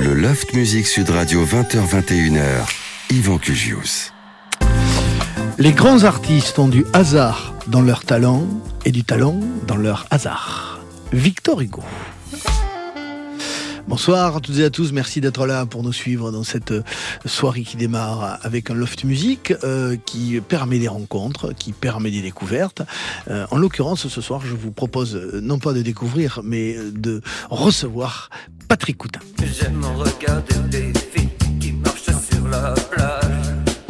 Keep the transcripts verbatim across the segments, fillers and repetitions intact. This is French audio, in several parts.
Le Loft Music Sud Radio, vingt heures vingt et une heures. Yvan Cugius. Les grands artistes ont du hasard dans leur talent et du talent dans leur hasard. Victor Hugo. Bonsoir à toutes et à tous, merci d'être là pour nous suivre dans cette soirée qui démarre avec un Loft Music euh, qui permet des rencontres, qui permet des découvertes. Euh, en l'occurrence, ce soir, je vous propose non pas de découvrir, mais de recevoir Patrick Coutin. J'aime regarder des filles qui marchent sur la plage,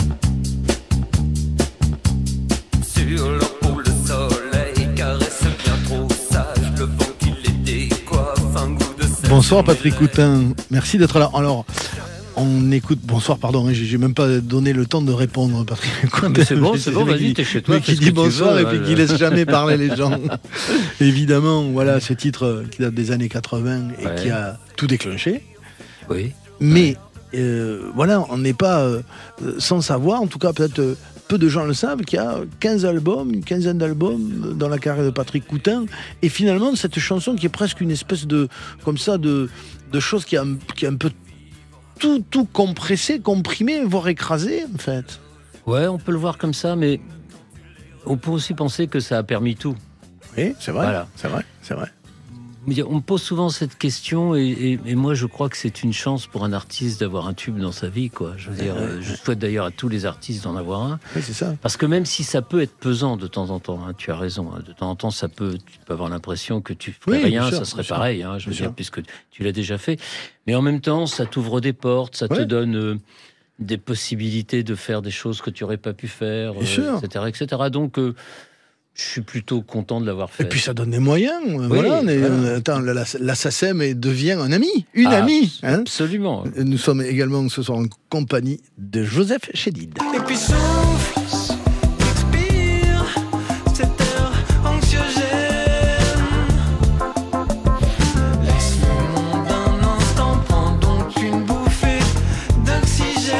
sur leur peau le soleil caresse bien trop sage, le vent qui les décoiffe, un goût de sel. Bonsoir Patrick Coutin, merci d'être là. Alors, on écoute, bonsoir, pardon, j'ai même pas donné le temps de répondre, Patrick Coutin. Mais c'est bon, c'est bon, vas-y, t'es chez toi. Mais qui dit bonsoir et puis qui laisse jamais parler les gens. Évidemment, voilà, ce titre qui date des années quatre-vingts et Ouais. qui a tout déclenché. Oui. Mais euh, voilà, on n'est pas euh, sans savoir, en tout cas peut-être euh, peu de gens le savent, qu'il y a quinze albums, une quinzaine d'albums dans la carrière de Patrick Coutin. Et finalement, cette chanson qui est presque une espèce de, comme ça, de, de chose qui a, qui a un peu tout, tout compressé, comprimé, voire écrasé, en fait. Ouais, on peut le voir comme ça, mais on peut aussi penser que ça a permis tout. Oui, c'est vrai, Voilà. c'est vrai, c'est vrai. Mais on me pose souvent cette question, et, et, et moi je crois que c'est une chance pour un artiste d'avoir un tube dans sa vie, quoi. Je veux dire, Ouais, euh, je souhaite d'ailleurs à tous les artistes d'en avoir un, Oui, c'est ça. parce que même si ça peut être pesant de temps en temps, hein, tu as raison, hein, de temps en temps ça peut, tu peux avoir l'impression que tu ferais Oui, rien, bien sûr, ça serait bien sûr. pareil, hein, je veux Bien dire, sûr. puisque tu l'as déjà fait. Mais en même temps, ça t'ouvre des portes, ça te Ouais. donne euh, des possibilités de faire des choses que tu n'aurais pas pu faire, Bien sûr. et cetera, et cetera. Donc euh, je suis plutôt content de l'avoir fait. Et puis ça donne des moyens. euh, voilà, on est- voilà. on- attends, la, la, la SACEM est- devient un ami, une Ah, amie. Hein. Absolument. Nous sommes également ce soir en compagnie de Joseph Chédid. Et puis souffle, expire cette heure anxiogène. Laisse le monde un instant, prends donc une bouffée d'oxygène.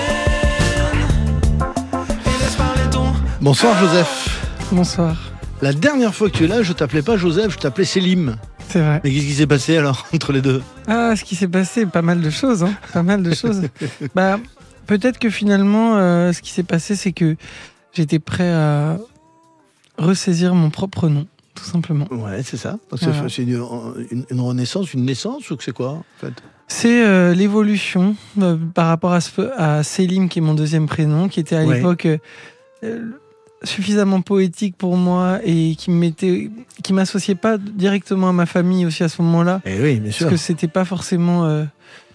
Et laisse parler ton. Bonsoir Joseph. Bonsoir. La dernière fois que tu es là, je t'appelais pas Joseph, je t'appelais Selim. C'est vrai. Mais qu'est-ce qui s'est passé alors entre les deux? Ah, ce qui s'est passé, pas mal de choses, hein. Pas mal de choses. Bah, peut-être que finalement, euh, ce qui s'est passé, c'est que j'étais prêt à ressaisir mon propre nom, tout simplement. Ouais, c'est ça. C'est Voilà. c'est une, une- une renaissance, une naissance ou que c'est quoi en fait? C'est euh, l'évolution euh, par rapport à, ce- à Selim, qui est mon deuxième prénom, qui était à Ouais. l'époque euh, euh, suffisamment poétique pour moi et qui me mettait, qui m'associait pas directement à ma famille aussi à ce moment-là. Eh oui, bien sûr. Parce que c'était pas forcément euh,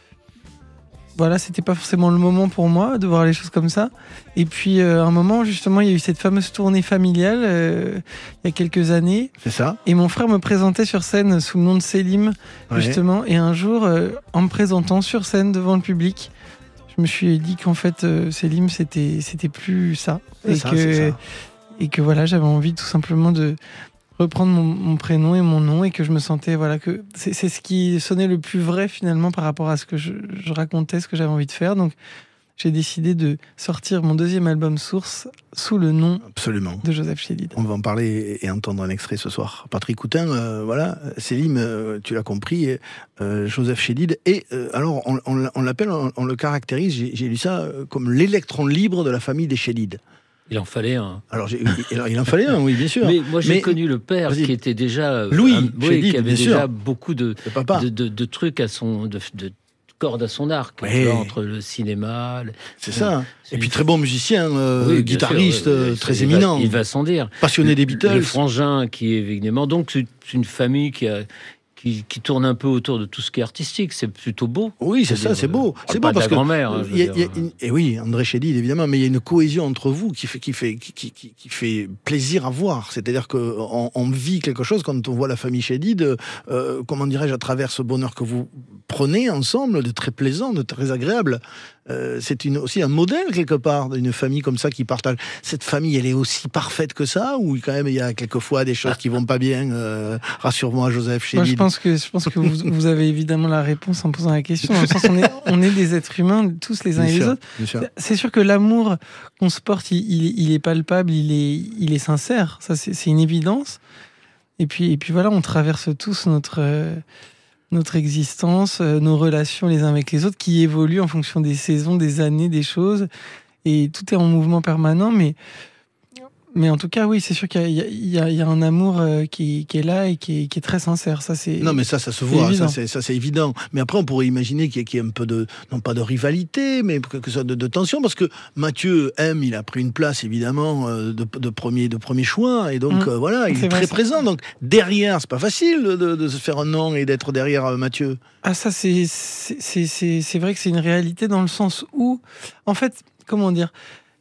voilà, c'était pas forcément le moment pour moi de voir les choses comme ça. Et puis euh, à un moment, justement, il y a eu cette fameuse tournée familiale euh, il y a quelques années, C'est ça. et mon frère me présentait sur scène sous le nom de Selim, Ouais. justement. Et un jour, euh, en me présentant sur scène devant le public, je me suis dit qu'en fait euh, Selim, c'était c'était plus ça, C'est et ça, que c'est ça. et que voilà, j'avais envie tout simplement de reprendre mon, mon prénom et mon nom, et que je me sentais, voilà, que c'est c'est ce qui sonnait le plus vrai finalement par rapport à ce que je, je racontais, ce que j'avais envie de faire. Donc j'ai décidé de sortir mon deuxième album Source sous le nom Absolument. de Joseph Chédid. On va en parler et entendre un extrait ce soir. Patrick Coutin, euh, voilà, Selim, euh, tu l'as compris, euh, Joseph Chédid. Et euh, alors, on, on, on l'appelle, on, on le caractérise, j'ai j'ai lu ça euh, comme l'électron libre de la famille des Chédid. Il en fallait un. Alors, j'ai- alors, il en fallait un, oui, bien sûr. Mais moi j'ai Mais- connu le père Vas-y. qui était déjà euh, Louis, un- oui, Chédid, qui avait bien déjà sûr. beaucoup de, Le papa. de, de- de trucs à son de, de cordes à son arc, tu Ouais. vois, entre le cinéma. le- C'est ça. C'est Et puis une- très bon musicien, euh, Oui, bien guitariste, sûr, ouais, euh, ouais, très il va- éminent, il va sans dire. passionné des Le Beatles. frangin qui est évidemment. Donc c'est une famille qui a qui, qui tourne un peu autour de tout ce qui est artistique. C'est plutôt beau. Oui, c'est Je veux ça, dire, c'est beau. on parle C'est pas beau de parce la que grand-mère, hein, je veux il y a- dire. il y a une- et oui, André Chédid évidemment, mais il y a une cohésion entre vous qui fait qui fait qui, qui, qui- qui fait plaisir à voir. C'est-à-dire que on, on vit quelque chose quand on voit la famille Chédid, euh, comment dirais-je, à travers ce bonheur que vous prenez ensemble, de très plaisant, de très agréable. Euh, c'est une, aussi un modèle quelque part d'une famille comme ça qui partage. Cette famille, elle est aussi parfaite que ça, ou quand même il y a quelquefois des choses qui vont pas bien. euh, rassure-moi, Joseph Moi, je Chédid. pense que, je pense que vous, vous avez évidemment la réponse en posant la question. Dans le sens, on est, on est des êtres humains, tous les uns Bien et les sûr, autres. bien sûr. C'est sûr que l'amour qu'on se porte, il, il, il est palpable, il est, il est sincère. Ça, c'est c'est une évidence. Et puis, et puis voilà, on traverse tous notre, euh, notre existence, euh, nos relations les uns avec les autres, qui évoluent en fonction des saisons, des années, des choses. Et tout est en mouvement permanent, mais, mais en tout cas, oui, c'est sûr qu'il y a, il y a, il y a un amour euh, qui, qui est là et qui est, qui est très sincère. Ça, c'est, Non, mais ça, ça se voit, ça c'est, ça c'est évident. Mais après, on pourrait imaginer qu'il y ait, qu'il y ait un peu de, non pas de rivalité, mais que, que ça de, de tension, parce que Mathieu M, il a pris une place évidemment euh, de, de premier, de premier choix, et donc mmh. euh, voilà, il c'est est vrai, très ça. présent. Donc derrière, c'est pas facile de, de se faire un nom et d'être derrière euh, Mathieu. Ah, ça, c'est, c'est, c'est, c'est, c'est vrai que c'est une réalité dans le sens où, en fait, comment dire,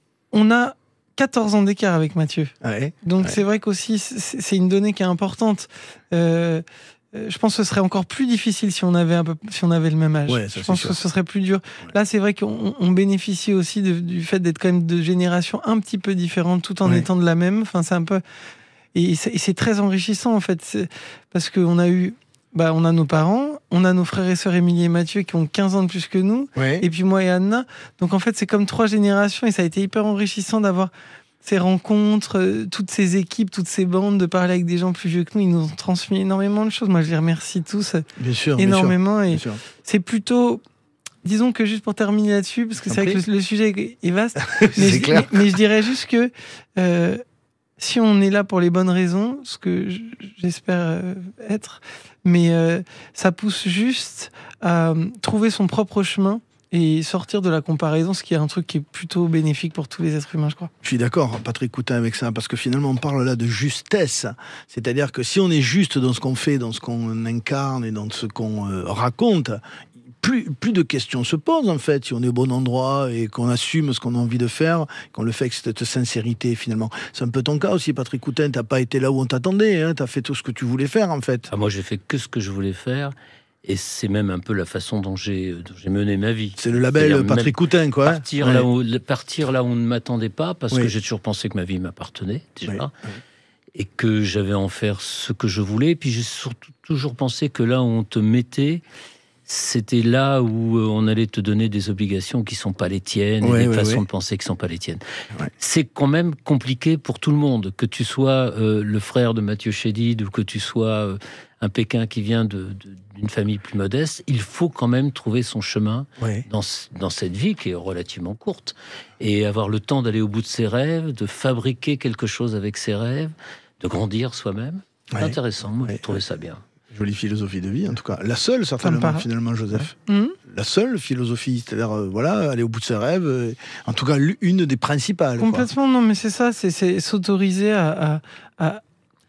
on a quatorze ans d'écart avec Mathieu. Ouais, Donc ouais. c'est vrai qu'aussi, c'est, c'est une donnée qui est importante. Euh, je pense que ce serait encore plus difficile si on avait, un peu, si on avait le même âge. Ouais, ça, je pense sûr. que ce serait plus dur. Ouais. Là, c'est vrai qu'on on bénéficie aussi de, du fait d'être quand même de générations un petit peu différentes tout en ouais. étant de la même. Enfin, c'est un peu... Et c'est, et c'est très enrichissant, en fait. C'est... Parce qu'on a eu... Bah, on a nos parents, on a nos frères et sœurs Émilie et Mathieu qui ont quinze ans de plus que nous, ouais. et puis moi et Anna. Donc en fait, c'est comme trois générations et ça a été hyper enrichissant d'avoir ces rencontres, euh, toutes ces équipes, toutes ces bandes, de parler avec des gens plus vieux que nous. Ils nous ont transmis énormément de choses. Moi, je les remercie tous bien sûr, énormément. Bien sûr. Et bien sûr. c'est plutôt... Disons que juste pour terminer là-dessus, parce que c'est vrai que le, le sujet est vaste, mais, c'est je, clair. mais, mais je dirais juste que... Euh, si on est là pour les bonnes raisons, ce que j'espère être, mais euh, ça pousse juste à trouver son propre chemin et sortir de la comparaison, ce qui est un truc qui est plutôt bénéfique pour tous les êtres humains, je crois. Je suis d'accord, Patrick Coutin, avec ça, parce que finalement, on parle là de justesse. C'est-à-dire que si on est juste dans ce qu'on fait, dans ce qu'on incarne et dans ce qu'on euh, raconte, Plus, plus de questions se posent, en fait, si on est au bon endroit et qu'on assume ce qu'on a envie de faire, qu'on le fait avec cette sincérité, finalement. C'est un peu ton cas aussi, Patrick Coutin. T'as pas été là où on t'attendait, hein, t'as fait tout ce que tu voulais faire, en fait. Ah, moi, j'ai fait que ce que je voulais faire, et c'est même un peu la façon dont j'ai, dont j'ai mené ma vie. C'est le label C'est-à-dire Patrick Coutin, quoi. Partir, ouais. là où, partir là où on ne m'attendait pas, parce oui. que j'ai toujours pensé que ma vie m'appartenait, déjà. Oui. Oui. Et que j'avais à en faire ce que je voulais. Et puis j'ai surtout toujours pensé que là où on te mettait, c'était là où on allait te donner des obligations qui ne sont pas les tiennes, ouais, et des ouais, façons ouais. de penser qui ne sont pas les tiennes. Ouais. C'est quand même compliqué pour tout le monde, que tu sois euh, le frère de Mathieu Chédid ou que tu sois euh, un Pékin qui vient de, de, d'une famille plus modeste. Il faut quand même trouver son chemin ouais. dans, dans cette vie qui est relativement courte, et avoir le temps d'aller au bout de ses rêves, de fabriquer quelque chose avec ses rêves, de grandir soi-même. C'est ouais. intéressant, moi ouais. j'ai trouvé ça bien. Jolie philosophie de vie, en tout cas. La seule, certainement, finalement, Joseph. Ouais. Mmh. La seule philosophie, c'est-à-dire, euh, voilà, aller au bout de ses rêves. Euh, en tout cas, une des principales. Complètement, quoi. non, mais c'est ça, c'est, c'est s'autoriser à, à, à,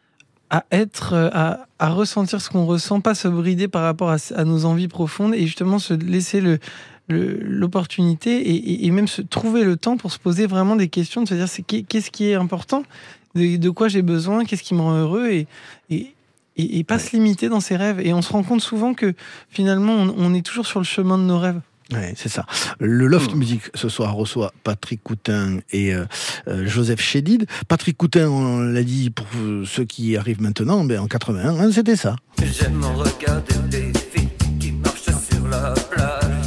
à être, à, à ressentir ce qu'on ressent, pas se brider par rapport à, à nos envies profondes, et justement se laisser le, le, l'opportunité et, et, et même se trouver le temps pour se poser vraiment des questions, de se dire c'est, qu'est-ce qui est important, de, de quoi j'ai besoin, qu'est-ce qui me rend heureux, et, et Et, et pas ouais. se limiter dans ses rêves. Et on se rend compte souvent que finalement, on, on est toujours sur le chemin de nos rêves. Ouais, c'est ça. Le Loft Music ce soir reçoit Patrick Coutin et euh, euh, Joseph Chédid. Patrick Coutin, on l'a dit pour ceux qui arrivent maintenant, ben en quatre-vingt-un, hein, c'était ça. J'aime regarder des filles qui marchent sur la plage,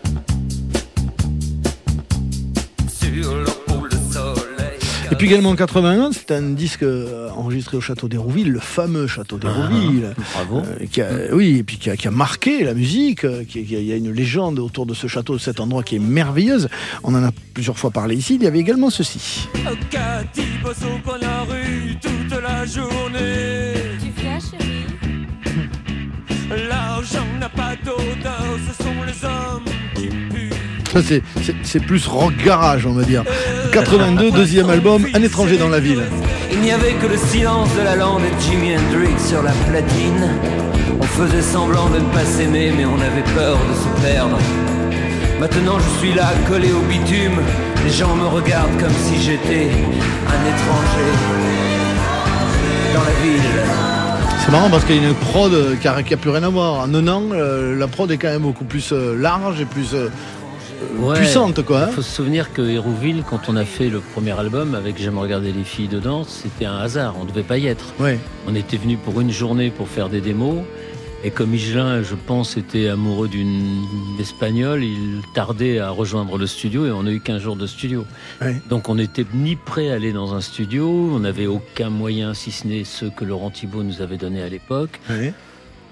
sur leur boule de soleil. Et puis également en quatre-vingt-un, c'est un disque enregistré au château d'Hérouville, le fameux château d'Hérouville. Ah, bravo. Euh, qui a, oui, et puis qui a, qui a marqué la musique. Qui, qui a, il y a une légende autour de ce château, de cet endroit qui est merveilleuse. On en a plusieurs fois parlé ici. Il y avait également ceci. Cathy bosse au coin de la rue toute la journée. Tu fais, chérie? L'argent n'a pas d'odeur, ce sont les hommes qui puent. Ça, c'est, c'est, c'est plus rock garage, on va dire. quatre-vingt-deux, deuxième album, Un étranger dans la ville. Il n'y avait que le silence de la lande et Jimi Hendrix sur la platine. On faisait semblant de ne pas s'aimer, mais on avait peur de se perdre. Maintenant je suis là, collé au bitume. Les gens me regardent comme si j'étais un étranger dans la ville. C'est marrant parce qu'il y a une prod qui a, qui a plus rien à voir. En un an, euh, la prod est quand même beaucoup plus euh, large et plus... Euh, Ouais, puissante, quoi. Il hein. faut se souvenir que Hérouville, quand on a fait le premier album avec J'aime regarder les filles dedans, c'était un hasard, on ne devait pas y être. Ouais. On était venu pour une journée pour faire des démos, et comme Higelin, je pense, était amoureux d'une Espagnole, il tardait à rejoindre le studio, et on n'a eu qu'un jour de studio. Ouais. Donc on n'était ni prêt à aller dans un studio, on n'avait aucun moyen, si ce n'est ceux que Laurent Thibault nous avait donnés à l'époque. Ouais.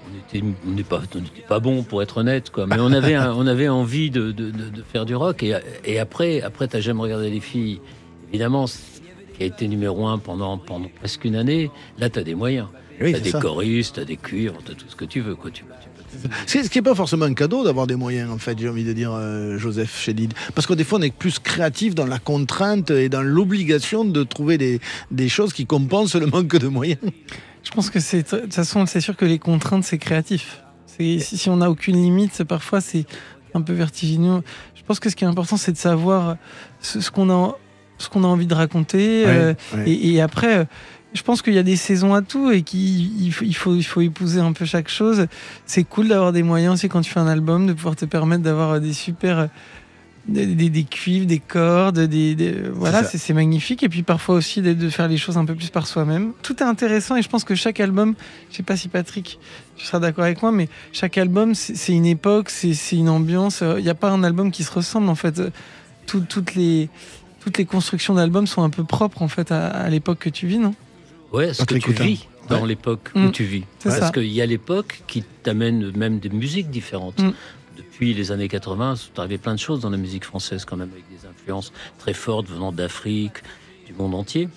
on était, on n'est pas, on n'était pas bon pour être honnête, quoi. Mais on avait, un, on avait envie de, de, de, de faire du rock. Et, et après, après, t'as J'aime regarder les filles, évidemment, qui a été numéro un pendant, pendant presque une année. Là, t'as des moyens. Oui, t'as c'est des ça. choristes, t'as des cuivres, t'as tout ce que tu veux, quoi. Tu, tu, C'est ce qui n'est pas forcément un cadeau d'avoir des moyens, en fait, j'ai envie de dire, euh, Joseph Chédid. Parce que des fois, on est plus créatif dans la contrainte et dans l'obligation de trouver des, des choses qui compensent le manque de moyens. Je pense que c'est, de toute façon, c'est sûr que les contraintes, c'est créatif. C'est, si, si on n'a aucune limite, c'est, parfois, c'est un peu vertigineux. Je pense que ce qui est important, c'est de savoir ce, ce qu'on a, ce qu'on a envie de raconter. Ouais, euh, ouais. Et, et après, je pense qu'il y a des saisons à tout et qu'il il faut, il faut, il faut épouser un peu chaque chose. C'est cool d'avoir des moyens aussi quand tu fais un album, de pouvoir te permettre d'avoir des super... Des, des, des cuivres, des cordes, des, des voilà, c'est, c'est, c'est magnifique. Et puis parfois aussi de, de faire les choses un peu plus par soi-même. Tout est intéressant et je pense que chaque album, je sais pas si Patrick, tu seras d'accord avec moi, mais chaque album, c'est, c'est une époque, c'est, c'est une ambiance. Il n'y a pas un album qui se ressemble en fait. Tout, toutes les toutes les constructions d'albums sont un peu propres en fait à, à l'époque que tu vis, non? Ouais, ce que tu vis dans ouais. l'époque mmh. où tu vis. C'est Parce ça. qu'il y a l'époque qui t'amène même des musiques différentes. Mmh. Depuis les années quatre-vingts, c'est arrivé plein de choses dans la musique française quand même, avec des influences très fortes venant d'Afrique, du monde entier.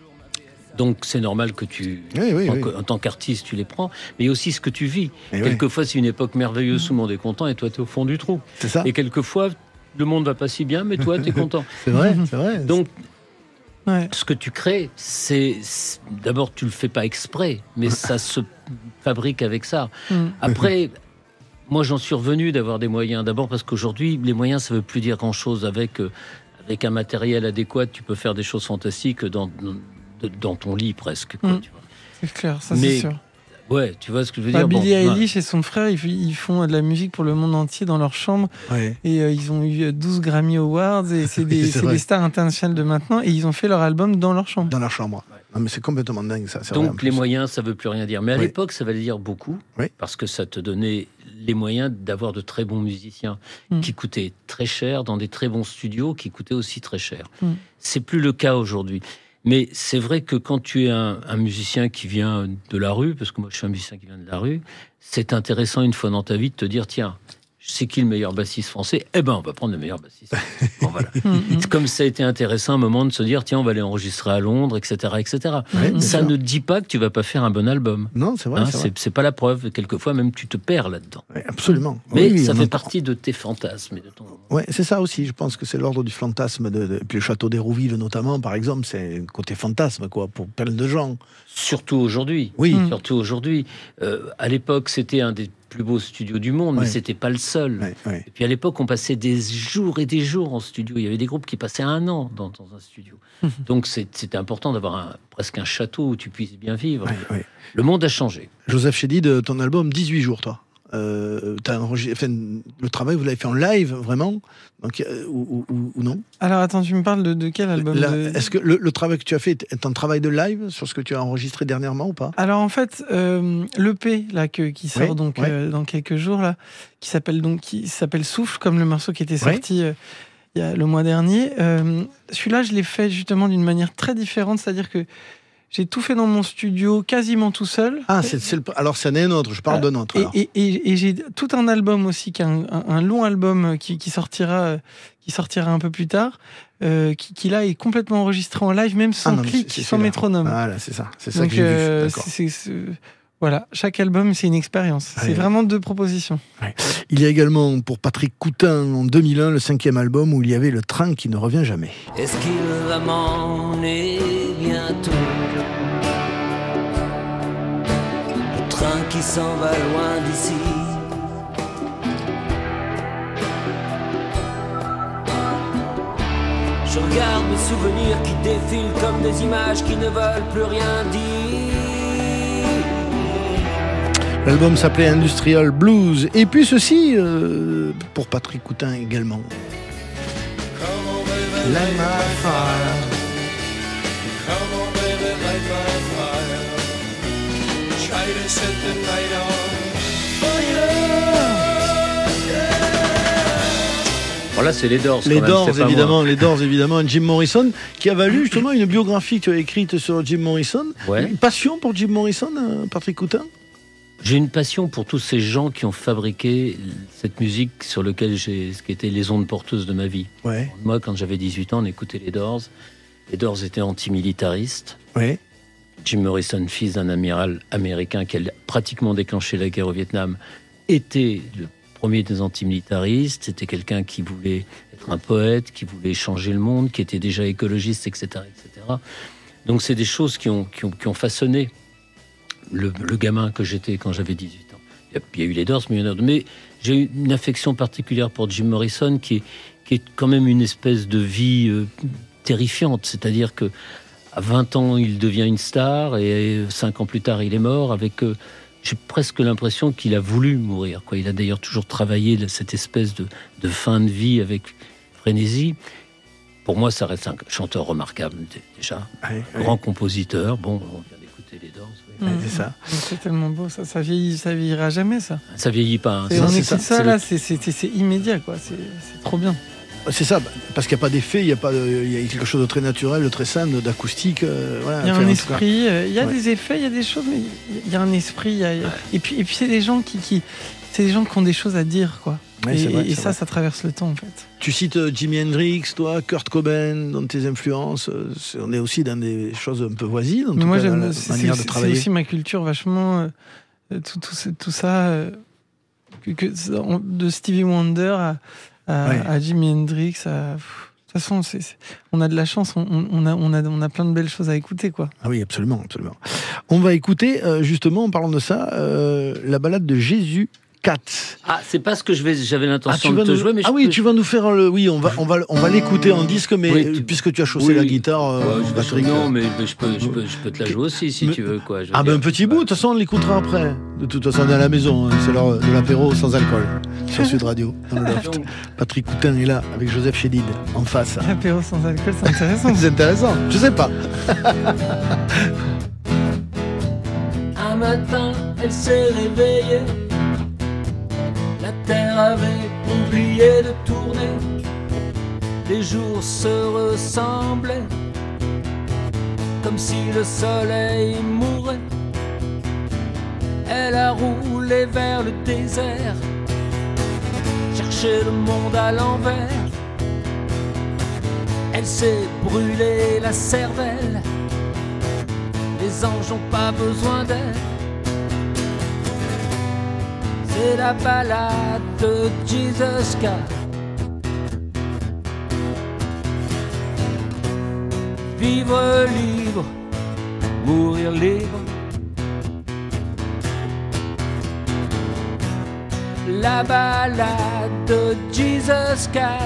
Donc c'est normal que tu, oui, oui, en, oui. en tant qu'artiste, tu les prends. Mais il y a aussi ce que tu vis. Et quelquefois, oui. c'est une époque merveilleuse, tout le monde est content, et toi, tu es au fond du trou. C'est ça. Et quelquefois, le monde va pas si bien, mais toi, tu es content. C'est vrai, c'est vrai. Donc, ouais. ce que tu crées, c'est, c'est... D'abord, tu le fais pas exprès, mais ça se fabrique avec ça. Mm. Après... Moi, j'en suis revenu d'avoir des moyens. D'abord parce qu'aujourd'hui, les moyens, ça ne veut plus dire grand-chose. Avec, euh, avec un matériel adéquat, tu peux faire des choses fantastiques dans, dans, dans ton lit presque. Quoi, mmh. tu vois. C'est clair, ça Mais, c'est sûr. Ouais, tu vois ce que je veux bah, dire. Billie bon, Eilish ouais. et son frère, ils, ils font de la musique pour le monde entier dans leur chambre. Ouais. Et euh, ils ont eu douze Grammy Awards. Et c'est, des, c'est, c'est des stars internationales de maintenant. Et ils ont fait leur album dans leur chambre. Dans leur chambre. Ouais. Non, mais c'est complètement dingue, ça. C'est Donc, vrai, les moyens, ça ne veut plus rien dire. Mais à oui. l'époque, ça voulait dire beaucoup. Oui. Parce que ça te donnait les moyens d'avoir de très bons musiciens mmh. qui coûtaient très cher, dans des très bons studios qui coûtaient aussi très cher. Mmh. C'est plus le cas aujourd'hui. Mais c'est vrai que quand tu es un, un musicien qui vient de la rue, parce que moi je suis un musicien qui vient de la rue, c'est intéressant une fois dans ta vie de te dire, tiens, c'est qui le meilleur bassiste français ? Eh ben, on va prendre le meilleur bassiste. Bon, voilà. C'est comme ça a été intéressant un moment de se dire, tiens, on va aller enregistrer à Londres, et cetera, et cetera. Oui, ça sûr. ne dit pas que tu vas pas faire un bon album. Non, c'est vrai. Hein, c'est, vrai. c'est, c'est pas la preuve. Quelquefois, même, tu te perds là-dedans. Oui, absolument. Mais oui, ça fait entend... partie de tes fantasmes et de ton. Ouais, c'est ça aussi. Je pense que c'est l'ordre du fantasme. De, de... Puis le château d'Hérouville, notamment, par exemple, c'est côté fantasme, quoi, pour plein de gens. Surtout aujourd'hui. Oui. Mmh. Surtout aujourd'hui. Euh, à l'époque, c'était un des plus beaux studios du monde, ouais. mais c'était pas le seul. Ouais, ouais. Et puis à l'époque, on passait des jours et des jours en studio. Il y avait des groupes qui passaient un an dans, dans un studio. Mmh. Donc c'est, c'était important d'avoir un, presque un château où tu puisses bien vivre. Ouais, ouais. Le monde a changé. Joseph Chédid, ton album, dix-huit jours, toi. Euh, t'as enregistré, enfin, le travail, vous l'avez fait en live, vraiment donc, euh, ou, ou, ou non? Alors attends, tu me parles de, de quel album Là, de... Est-ce que le, le travail que tu as fait est un travail de live sur ce que tu as enregistré dernièrement ou pas? Alors en fait, euh, l'E P là, que, qui sort ouais, donc, ouais. euh, dans quelques jours, là, qui s'appelle, donc, qui s'appelle Souffle, comme le morceau qui était sorti ouais. euh, il y a, le mois dernier, euh, celui-là, je l'ai fait justement d'une manière très différente, c'est-à-dire que j'ai tout fait dans mon studio, quasiment tout seul. Ah, c'est, c'est le... alors ça n'est un autre, je parle d'un autre. Et, et, et, et j'ai tout un album aussi, qui est un, un, un long album qui, qui, sortira, qui sortira un peu plus tard, euh, qui, qui là est complètement enregistré en live, même sans ah non, clic, c'est, c'est sans métronome. Voilà, c'est ça, c'est ça Donc, que j'ai euh, vu. D'accord. C'est, c'est, voilà, chaque album, c'est une expérience. Ouais. C'est vraiment deux propositions. Ouais. Il y a également, pour Patrick Coutin, en deux mille un, le cinquième album où il y avait Le train qui ne revient jamais. Est-ce qu'il va m'emmener bientôt ? Le train qui s'en va loin d'ici. Je regarde mes souvenirs qui défilent comme des images qui ne veulent plus rien dire. L'album s'appelait Industrial Blues. Et puis ceci, euh, pour Patrick Coutin également. Light my fire. Come on baby, light my fire. Try to set the night on fire. Voilà, c'est les Doors. Les quand Doors, même, c'est évidemment, pas moi. les Doors, évidemment. Jim Morrison, qui a valu justement une biographie que tu as écrite sur Jim Morrison. Ouais. Une passion pour Jim Morrison, Patrick Coutin? J'ai une passion pour tous ces gens qui ont fabriqué cette musique sur laquelle j'ai, ce qui était les ondes porteuses de ma vie. Ouais. Moi, quand j'avais dix-huit ans, on écoutait les Doors. Les Doors étaient antimilitaristes. Ouais. Jim Morrison, fils d'un amiral américain qui a pratiquement déclenché la guerre au Vietnam, était le premier des antimilitaristes. C'était quelqu'un qui voulait être un poète, qui voulait changer le monde, qui était déjà écologiste, et cetera, et cetera. Donc, c'est des choses qui ont, qui ont, qui ont façonné Le, le gamin que j'étais quand j'avais dix-huit ans. Il y, a, il y a eu les Doors, mais il y en a d'autres. Mais j'ai eu une affection particulière pour Jim Morrison, qui est, qui est quand même une espèce de vie euh, terrifiante. C'est-à-dire que à vingt ans, il devient une star, et cinq ans plus tard, il est mort. Avec, euh, j'ai presque l'impression qu'il a voulu mourir, quoi. Il a d'ailleurs toujours travaillé cette espèce de, de fin de vie avec frénésie. Pour moi, ça reste un chanteur remarquable, déjà. Ouais, Grand ouais. compositeur. Bon, on vient d'écouter les Doors. Oui. Ouais, c'est ça. C'est tellement beau, ça, ça, vieillit, ça vieillira jamais, ça. Ça vieillit pas. Hein. C'est- Ça, on c'est écoute ça, ça, c'est là, le- c'est, c'est, c'est, c'est immédiat, quoi. C'est, c'est trop bien. C'est ça, parce qu'il n'y a pas d'effet, il y a pas, de- il y a quelque chose de très naturel, de très simple, d'acoustique. euh, voilà, Il y a Enfin, un en tout cas. esprit, euh, il y a Ouais. des effets, il y a des choses, mais il y a un esprit. il Y a, il y a- Et puis, et puis c'est des gens qui, qui, c'est des gens qui ont des choses à dire, quoi. Ouais, et c'est vrai, et c'est ça, vrai. ça traverse le temps, en fait. Tu cites euh, Jimi Hendrix, toi, Kurt Cobain, dans tes influences. euh, c'est- On est aussi dans des choses un peu voisines, en Mais tout moi, cas, dans j'aime. la C'est, manière c'est- de c'est travailler. aussi ma culture, vachement. euh, tout, tout, ce- tout ça, euh, que, que- on- de Stevie Wonder à, à, Ouais. à Jimi Hendrix. À, pff, de toute façon, c'est, c'est- on a de la chance, on, on, a, on, a, on a plein de belles choses à écouter, quoi. Ah oui, absolument, absolument. On va écouter, euh, justement, en parlant de ça, euh, la balade de Jésus quatre. Ah, c'est pas ce que je vais, j'avais Ah, l'intention tu de vas te nous- jouer, mais ah je oui, peux- tu vas nous faire le. Oui, on va, on va, on va l'écouter en disque, mais Oui, euh, tu- puisque tu as chaussé Oui, la oui. guitare, Ouais, euh, je- Patrick. non, euh, mais, mais je, peux, je, peux, je peux te la jouer aussi si Mais- tu veux. Quoi, je veux Ah ben un dire. petit bout, de toute façon on l'écoutera après. De toute façon on est à la maison, hein. C'est l'heure de l'apéro sans alcool sur Sud Radio. Dans le loft. Donc, Patrick Coutin est là avec Joseph Chédid en face. L'apéro sans alcool, c'est intéressant. C'est intéressant, je sais pas. Un matin, elle s'est réveillée. La terre avait oublié de tourner. Les jours se ressemblaient, comme si le soleil mourait. Elle a roulé vers le désert, chercher le monde à l'envers. Elle s'est brûlée la cervelle. Les anges n'ont pas besoin d'elle. C'est la balade de Jesus Cat. Vivre libre, mourir libre. La balade de Jesus Cat.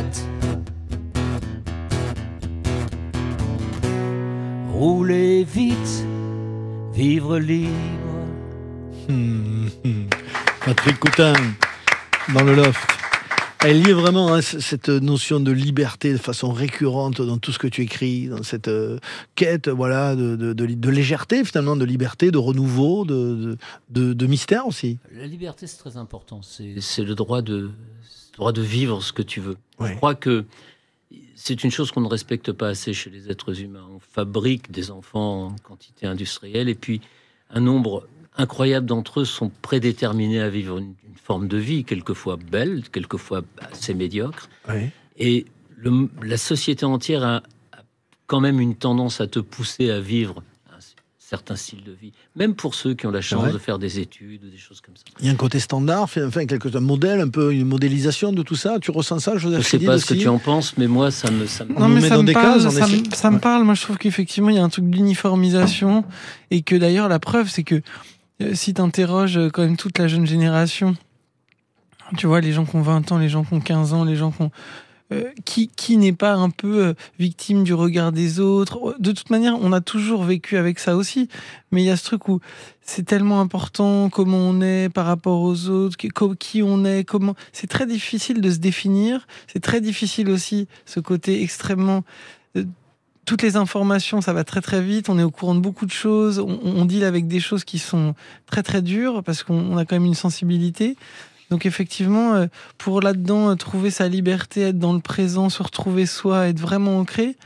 Rouler vite, vivre libre. Hum, hum. Patrick Coutin dans le loft. Elle y est vraiment, hein, c- cette notion de liberté de façon récurrente dans tout ce que tu écris, dans cette euh, quête, voilà, de, de, de, de légèreté finalement, de liberté, de renouveau, de, de, de, de mystère aussi. la liberté, c'est très important. C'est, c'est le droit de, le droit de vivre ce que tu veux. Ouais. Je crois que c'est une chose qu'on ne respecte pas assez chez les êtres humains. On fabrique des enfants en quantité industrielle et puis un nombre incroyable d'entre eux sont prédéterminés à vivre une, une forme de vie, quelquefois belle, quelquefois assez médiocre. Ouais. Et le, la société entière a, a quand même une tendance à te pousser à vivre un certain style de vie, même pour ceux qui ont la chance vrai. de faire des études ou des choses comme ça. Il y a un côté standard, enfin quelque chose, un modèle, un peu une modélisation de tout ça. Tu ressens ça, Joseph Je sais Chédid pas ce que aussi tu en penses, mais moi, ça me... Ça me... On Non, nous mais met ça dans me des parle, cases, on ça, essaie- me, ça me Ouais. parle. Moi, je trouve qu'effectivement, il y a un truc d'uniformisation et que d'ailleurs, la preuve, c'est que euh, si tu interroges quand même toute la jeune génération, tu vois, les gens qui ont vingt ans, les gens qui ont quinze ans, les gens qui ont... euh, qui, qui n'est pas un peu euh, victime du regard des autres. De toute manière, on a toujours vécu avec ça aussi. Mais il y a ce truc où c'est tellement important comment on est par rapport aux autres, qui, co- qui on est, comment. C'est très difficile de se définir. C'est très difficile aussi ce côté extrêmement. euh, toutes les informations, ça va très très vite. On est au courant de beaucoup de choses. On, on deal avec des choses qui sont très très dures parce qu'on on a quand même une sensibilité. Donc effectivement, euh, pour là-dedans euh, trouver sa liberté, être dans le présent, se retrouver soi, être vraiment ancré,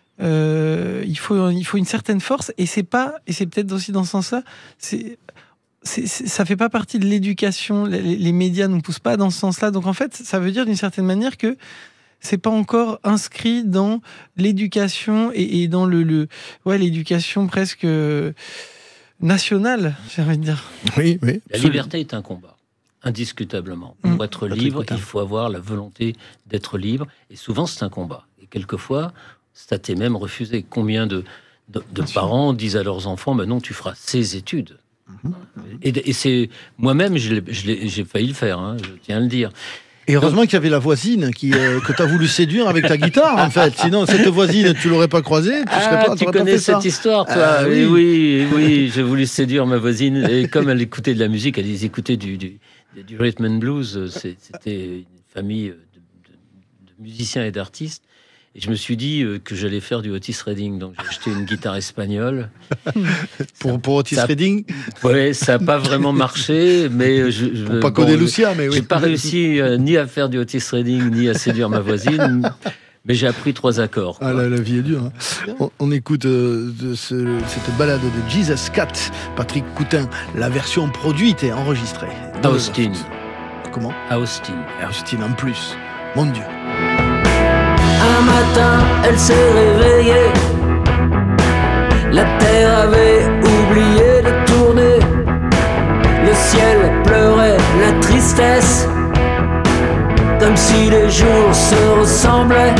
euh, il faut il faut une certaine force. Et c'est pas et c'est peut-être aussi dans ce sens-là, c'est c'est, c'est, ça fait pas partie de l'éducation. Les, les médias nous poussent pas dans ce sens-là. Donc en fait, ça veut dire d'une certaine manière que c'est pas encore inscrit dans l'éducation et, et dans le, le ouais l'éducation presque nationale, j'ai envie de dire. Oui, oui. La liberté est un combat, indiscutablement. Pour mmh. être libre, il faut avoir la volonté d'être libre. Et souvent, c'est un combat. Et quelquefois, c'est même refusé. Combien de, de, de parents disent à leurs enfants, ben non, tu feras ces études. Mmh. Et, et c'est moi-même, je l'ai, je l'ai, j'ai failli le faire, hein, je tiens à le dire. Et heureusement qu'il y avait la voisine qui, euh, que tu as voulu séduire avec ta guitare, en fait. Sinon, cette voisine, tu l'aurais pas croisée. Tu, ah, serais pas, tu connais pas cette ça. histoire, toi ah, oui, oui, oui. J'ai voulu séduire ma voisine. Et comme elle écoutait de la musique, elle écoutait du, du, du rhythm and blues. C'était une famille de, de, de musiciens et d'artistes. Et je me suis dit que j'allais faire du Otis Redding. Donc, j'ai acheté une guitare espagnole. pour, pour Otis ça, Redding Oui, ça n'a pas vraiment marché. Mais je, je, pour pas bon, coder Lucia, mais oui. J'ai pas réussi euh, ni à faire du Otis Redding, ni à séduire ma voisine. Mais j'ai appris trois accords. Quoi. Ah, la, la vie est dure. Hein. On, on écoute euh, de ce, cette balade de Jesus Cat, Patrick Coutin, la version produite et enregistrée. À Austin. Comment À Austin. À Austin en plus. Mon Dieu. Un matin, elle s'est réveillée. La terre avait oublié de tourner. Le ciel pleurait la tristesse, comme si les jours se ressemblaient.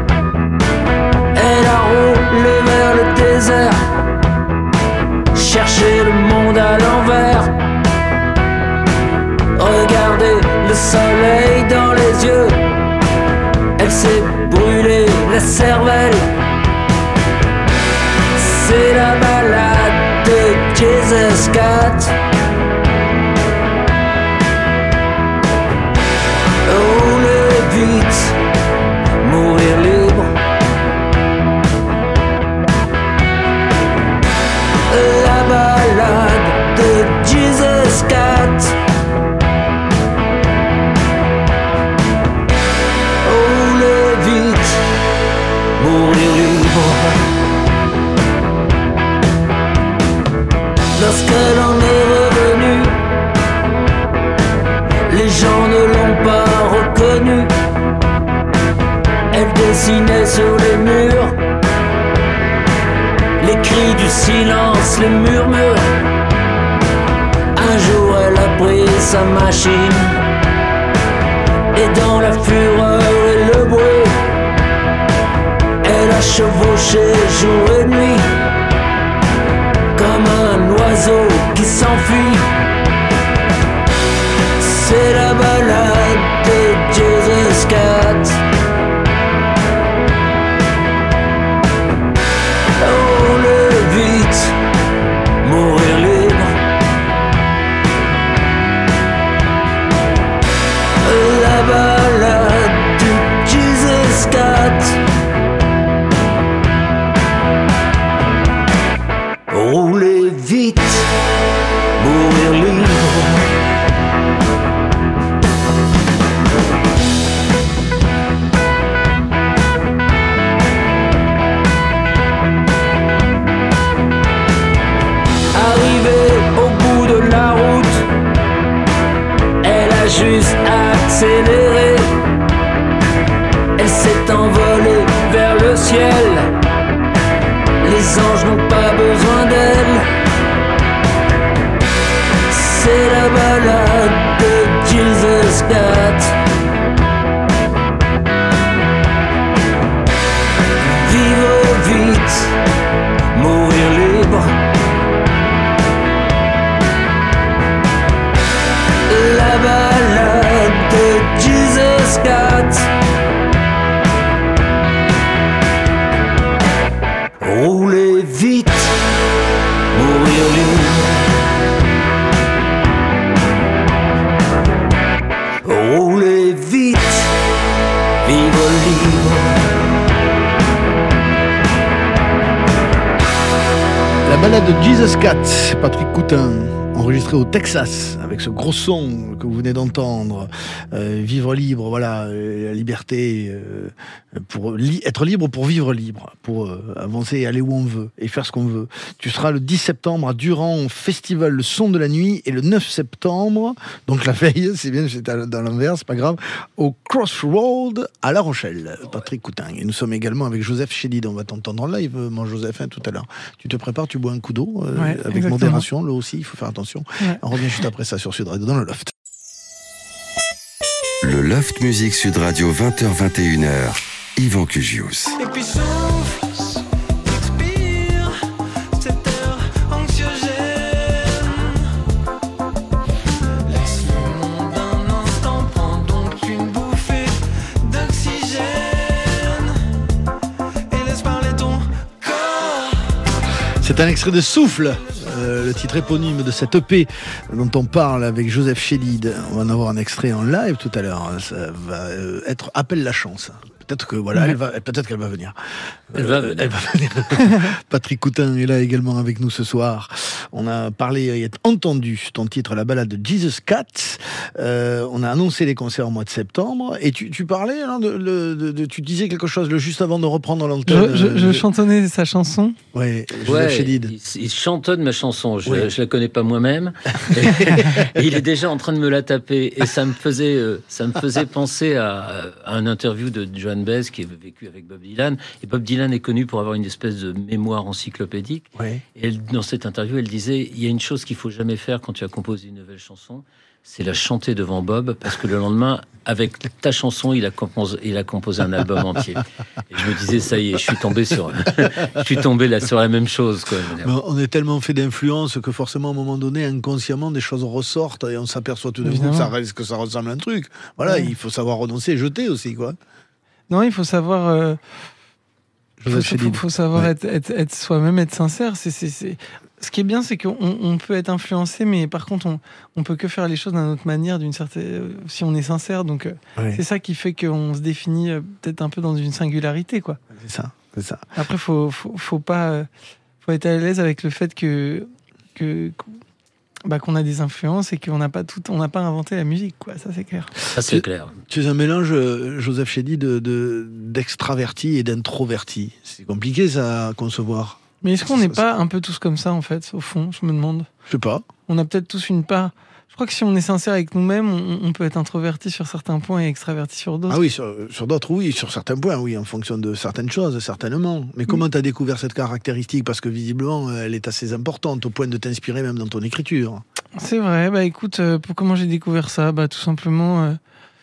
Elle a roulé vers le désert, chercher le monde à l'envers. Regardez le soleil dans les yeux. Elle s'est brûlée la cervelle. C'est la balade de Jesus Cat. Rouler vite, mourir libre. La balade de Jesus Cat. Mourir libre. Lorsque l'on est revenu, les gens ne l'ont pas reconnu. Elle dessinait sur les murs les cris du silence, les murmures. Un jour elle a pris sa machine et dans la fureur et le bruit, elle a chevauché jour et nuit, comme un oiseau qui s'enfuit. C'est la balade de Jesus Cat. Rouler vite, mourir libre. La balade de Jesus Cat. Rouler vite, mourir libre. Arrivée au bout de la route, elle a juste accéléré. Elle s'est envolée vers le ciel. Les anges n'ont pas besoin d'elle. C'est la balade de Jesus Cat. Vivre vite, mourir libre. La balade de Jesus Cat. Rouler vite, mourir libre. Rouler vite, vivre libre. La balade de Jesus Cat, Patrick Coutin, enregistré enregistré au Texas, avec ce gros son que vous venez d'entendre. Euh, vivre libre, voilà, euh, la liberté, euh, pour li- être libre pour vivre libre, pour euh, avancer et aller où on veut, et faire ce qu'on veut. Tu seras le dix septembre à Durand, au festival Le Son de la Nuit, et le neuf septembre, donc la veille, c'est bien, j'étais dans l'envers, c'est pas grave, au Crossroad à La Rochelle, Patrick Coutin. Et nous sommes également avec Joseph Chédid, on va t'entendre en live, mon Joseph, hein, tout à l'heure. Tu te prépares, tu bois un coup d'eau, euh, Ouais, avec exactement. modération, là aussi, il faut faire attention. Ouais. On revient juste après ça sur Sud Radio, dans le Loft. Le Loft Musique Sud Radio, vingt heures vingt et une heures. Yvan Cugius. Et puis souffle, expire cette heure anxiogène. Laisse le monde un instant, prends donc une bouffée d'oxygène. Et laisse parler ton corps. C'est un extrait de Souffle, euh, le titre éponyme de cette E P dont on parle avec Joseph Chédid. On va en avoir un extrait en live tout à l'heure. Ça va euh, être Appelle la chance. Peut-être que voilà, Ouais. elle va, peut-être qu'elle va venir. Elle va Euh, venir. elle va venir. Patrick Coutin est là également avec nous ce soir. On a parlé et entendu ton titre, la balade de Jesus Cat. Euh, on a annoncé les concerts au mois de septembre. Et tu, tu parlais, hein, de, de, de, de- tu disais quelque chose le juste avant de reprendre l'antenne. Je, je, je Euh, chantonnais sa chanson. Ouais, Joseph Ouais, Chédid. il, il chantonne ma chanson, je, Oui. je la connais pas moi-même. Et il est déjà en train de me la taper, et ça me faisait, euh, ça me faisait penser à, à un interview de Joan Baez qui avait vécu avec Bob Dylan. Et Bob Dylan est connu pour avoir une espèce de mémoire encyclopédique. Ouais. Et elle, dans cette interview, elle disait, il y a une chose qu'il faut jamais faire quand tu as composé une nouvelle chanson, c'est la chanter devant Bob, parce que le lendemain, avec ta chanson, il a composé, il a composé un album entier. Et je me disais, ça y est, je suis tombé sur, je suis tombé là sur la même chose, quoi. Mais on est tellement fait d'influence que forcément, à un moment donné, inconsciemment, des choses ressortent et on s'aperçoit tout d'un coup que Évidemment. ça, reste- que ça ressemble à un truc. Voilà, Ouais. il faut savoir renoncer et jeter aussi, quoi. Non, il faut savoir. Euh, faut, Joseph faut, Chédid. faut savoir Ouais. être, être, être soi-même, être sincère. C'est, c'est, c'est... Ce qui est bien, c'est qu'on on peut être influencé, mais par contre, on, on peut que faire les choses d'une autre manière, d'une certaine, si on est sincère. Donc, euh, Ouais, c'est ça qui fait qu'on se définit euh, peut-être un peu dans une singularité, quoi. c'est ça, c'est ça. Après, faut, faut, faut pas, euh, faut être à l'aise avec le fait que, que, bah, qu'on a des influences et qu'on n'a pas tout, on n'a pas inventé la musique, quoi. Ça, c'est clair. Ça, c'est clair. Tu es un mélange, euh, Joseph Chédid, de, de, d'extraverti et d'introverti. C'est compliqué, ça, à concevoir. Mais est-ce qu'on Ça, n'est ça- pas un peu tous comme ça, en fait, au fond, je me demande. Je sais pas. On a peut-être tous une part. Je crois que si on est sincère avec nous-mêmes, on, on peut être introverti sur certains points et extraverti sur d'autres. Ah oui, sur, sur d'autres, oui. Sur certains points, oui, en fonction de certaines choses, certainement. Mais comment tu as découvert cette caractéristique? Parce que visiblement, elle est assez importante, au point de t'inspirer même dans ton écriture. C'est vrai. Bah écoute, euh, pour comment j'ai découvert ça, bah tout simplement. Euh,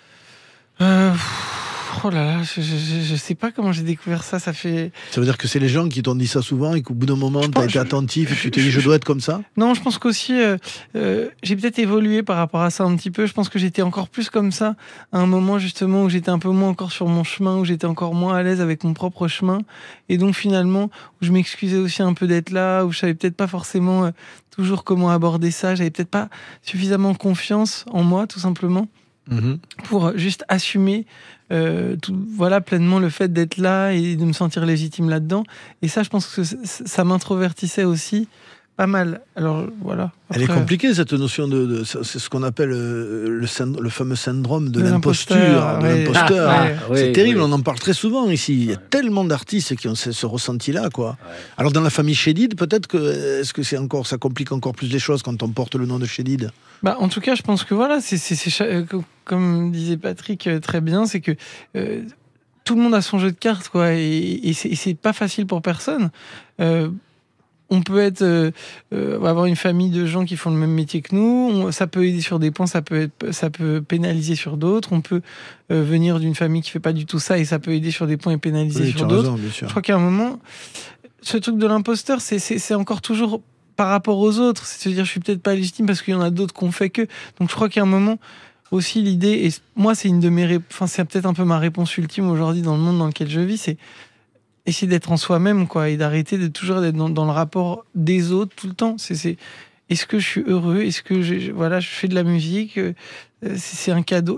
euh, pff, oh là là, je, je, je- je sais pas comment j'ai découvert ça. Ça fait. Ça veut dire que c'est les gens qui t'ont dit ça souvent et qu'au bout d'un moment, tu as pense- été je- attentif et je- tu t'es dit, je- je dois être comme ça? Non, je pense qu'aussi, euh, euh, j'ai peut-être évolué par rapport à ça un petit peu. Je pense que j'étais encore plus comme ça à un moment justement où j'étais un peu moins encore sur mon chemin, où j'étais encore moins à l'aise avec mon propre chemin. Et donc finalement, où je m'excusais aussi un peu d'être là, où je savais peut-être pas forcément euh, toujours comment aborder ça. J'avais peut-être pas suffisamment confiance en moi, tout simplement, pour juste assumer euh, tout, voilà, pleinement le fait d'être là et de me sentir légitime là-dedans. Et ça, je pense que c- c- ça m'introvertissait aussi pas mal. Alors voilà. Elle est Après, compliquée, cette notion de. de- c'est ce qu'on appelle euh, le, synd- le fameux syndrome de De l'imposture. l'imposteur, De ouais. l'imposteur. Ah, ouais. C'est Oui, terrible, oui. on en parle très souvent ici. Il y a tellement d'artistes qui ont ce, ce ressenti-là, quoi. Ouais. Alors dans la famille Chédid, peut-être que est-ce que c'est encore, ça complique encore plus les choses quand on porte le nom de Chédid? Bah, en tout cas, je pense que voilà, c'est, c'est, c'est cha- euh, co- comme disait Patrick euh, très bien, c'est que euh, tout le monde a son jeu de cartes, quoi, et, et c'est, et c'est pas facile pour personne. Euh, on peut être, euh, euh, avoir une famille de gens qui font le même métier que nous. On- ça peut aider sur des points, ça peut être, ça peut pénaliser sur d'autres. On peut euh, venir d'une famille qui fait pas du tout ça et ça peut aider sur des points et pénaliser Oui, tu sur as d'autres. raison, bien sûr. Je crois qu'à un moment, ce truc de l'imposteur, c'est, c'est, c'est encore toujours par rapport aux autres. C'est-à-dire, je suis peut-être pas légitime parce qu'il y en a d'autres qu'on fait que. Donc, je crois qu'à un moment, aussi, l'idée, et moi, c'est une de mes, rép- enfin, c'est peut-être un peu ma réponse ultime aujourd'hui dans le monde dans lequel je vis, c'est essayer d'être en soi-même, quoi, et d'arrêter de toujours d'être dans, dans le rapport des autres tout le temps. C'est, c'est, est-ce que je suis heureux? Est-ce que je, je- voilà, je fais de la musique? Euh, C'est, c'est un cadeau.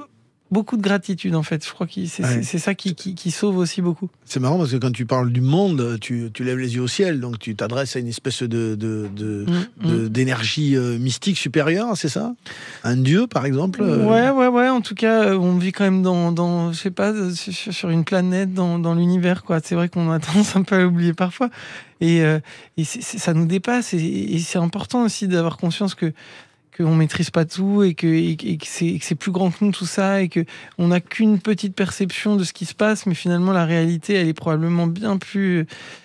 beaucoup de gratitude en fait. Je crois que c'est, Ouais. c'est, c'est ça qui, qui, qui sauve aussi beaucoup. C'est marrant parce que quand tu parles du monde, tu, tu lèves les yeux au ciel, donc tu t'adresses à une espèce de, de, de, Mmh, de- mmh. d'énergie euh, mystique supérieure, c'est ça? Un dieu, par exemple? euh, Ouais, ouais, ouais. En tout cas, euh, on vit quand même dans, dans je sais pas, euh, sur, sur une planète, dans, dans l'univers, quoi. C'est vrai qu'on a tendance un peu à l'oublier parfois. Et, euh, et c'est, c'est- ça nous dépasse. Et, et c'est important aussi d'avoir conscience que qu'on maîtrise pas tout et que, et, et que, c'est, et que c'est plus grand que nous tout ça et que on n'a qu'une petite perception de ce qui se passe, mais finalement la réalité, elle est probablement bien plus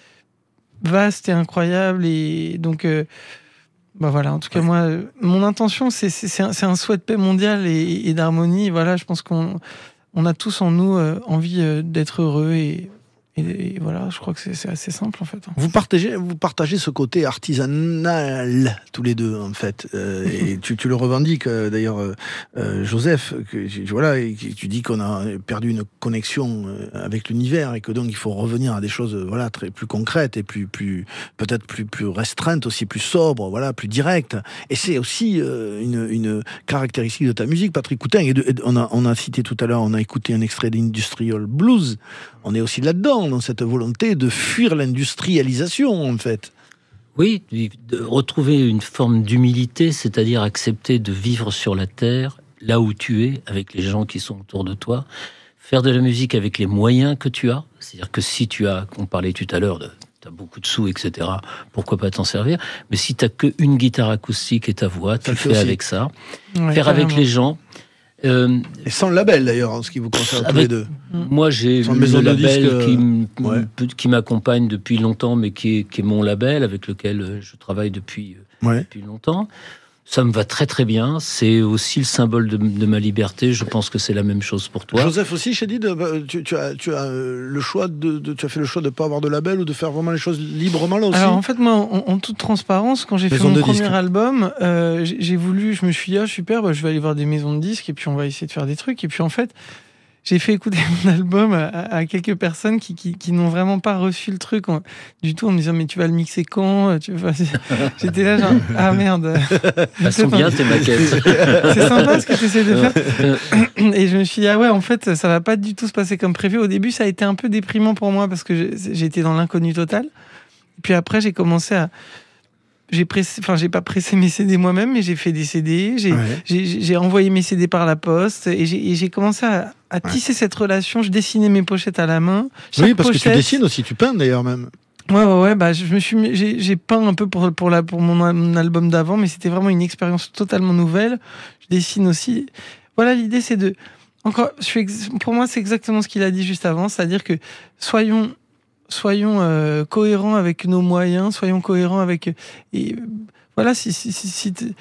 vaste et incroyable. Et donc, euh, bah voilà. En tout cas, Ouais. moi, euh, mon intention, c'est, c'est, c'est, un, c'est un souhait de paix mondiale et, et d'harmonie. Voilà, je pense qu'on on a tous en nous euh, envie euh, d'être heureux et, et, et voilà. Je crois que c'est, c'est assez simple en fait. Vous partagez, vous partagez ce côté artisanal tous les deux en fait, Euh, et tu, tu le revendiques euh, d'ailleurs, euh, euh, Joseph. Que, tu- voilà, et que tu dis qu'on a perdu une connexion euh, avec l'univers et que donc il faut revenir à des choses, euh, voilà, très plus concrètes et plus, plus peut-être plus, plus restreintes aussi, plus sobres, voilà, plus directes. Et c'est aussi euh, une, une caractéristique de ta musique, Patrick Coutin. Et de- et de- on a, on a cité tout à l'heure, on a écouté un extrait d'Industrial Blues. On est aussi là-dedans, dans cette volonté de fuir l'industrialisation, en fait. Oui, de retrouver une forme d'humilité, c'est-à-dire accepter de vivre sur la terre, là où tu es, avec les gens qui sont autour de toi, faire de la musique avec les moyens que tu as, c'est-à-dire que si tu as, on parlait tout à l'heure de tu as beaucoup de sous, et cetera, pourquoi pas t'en servir, mais si tu n'as qu'une guitare acoustique et ta voix, tu le le fait fais aussi. avec ça, Ouais, faire avec carrément. les gens. Euh, Et sans le label, d'ailleurs, en ce qui vous concerne tous Avec- les deux. Moi, j'ai Sans le maison de label disques, euh, qui, m- ouais. peut- qui m'accompagne depuis longtemps, mais qui est, qui est mon label, avec lequel euh, je travaille depuis, euh, Ouais. depuis longtemps. Ça me va très très bien. C'est aussi le symbole de, de ma liberté. Je pense que c'est la même chose pour toi. Joseph aussi, Chédid, euh, tu, tu as, tu as euh, le choix de, de- tu as fait le choix de ne pas avoir de label ou de faire vraiment les choses librement là aussi. Alors en fait, moi, en, en toute transparence, quand j'ai fait Maison mon de premier disques. album, euh, j'ai, j'ai voulu, je me suis dit, ah super, bah, je vais aller voir des maisons de disques et puis on va essayer de faire des trucs. Et puis en fait, j'ai fait écouter mon album à, à quelques personnes qui, qui, qui n'ont vraiment pas reçu le truc en- du tout en me disant, mais tu vas le mixer quand tu vas... J'étais là genre, ah merde. Elles sont bien tes maquettes. C'est sympa ce que tu essaies de faire. Et je me suis dit, ah ouais, en fait, ça va pas du tout se passer comme prévu. Au début, ça a été un peu déprimant pour moi parce que j'ai- j'étais dans l'inconnu total. Et puis après, j'ai commencé à. J'ai pressé, enfin, j'ai pas pressé mes C D moi-même, mais j'ai fait des C D. J'ai, Ouais. j'ai, j'ai envoyé mes C D par la poste et j'ai, et j'ai commencé à, à tisser cette relation. Je dessinais mes pochettes à la main. Chaque Oui, parce que tu pochette- dessines aussi, tu peins d'ailleurs même. Ouais, ouais, ouais. Bah, je je me suis, mis- j'ai, j'ai peint un peu pour pour la pour mon, mon album d'avant, mais c'était vraiment une expérience totalement nouvelle. Je dessine aussi. Voilà, l'idée, c'est de encore. Je suis ex- pour moi, c'est exactement ce qu'il a dit juste avant, c'est-à-dire que soyons soyons euh, cohérents avec nos moyens, soyons cohérents avec et euh, voilà. Si si si, si t-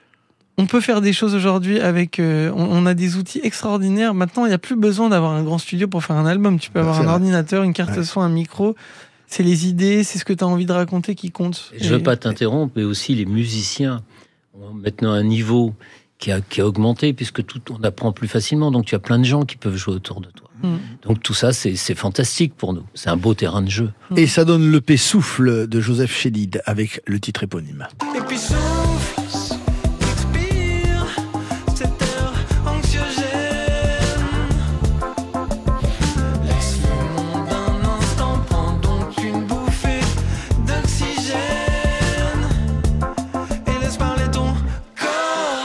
on peut faire des choses aujourd'hui avec. euh, on, on a des outils extraordinaires. Maintenant, il n'y a plus besoin d'avoir un grand studio pour faire un album. Tu peux avoir C'est un vrai. ordinateur, une carte Ouais. son, un micro. C'est les idées, c'est ce que tu as envie de raconter qui compte. Je ne veux Et- pas t'interrompre, mais aussi les musiciens ont maintenant un niveau qui a, qui a augmenté, puisque tout, on apprend plus facilement. Donc tu as plein de gens qui peuvent jouer autour de toi. Mm. Donc tout ça, c'est c'est fantastique pour nous. C'est un beau terrain de jeu. Et ça donne le P Souffle de Joseph Chédid avec le titre éponyme. Et puis souffle, expire cette heure anxiogène. Laisse le monde un instant, prends donc une bouffée d'oxygène. Et laisse parler ton corps.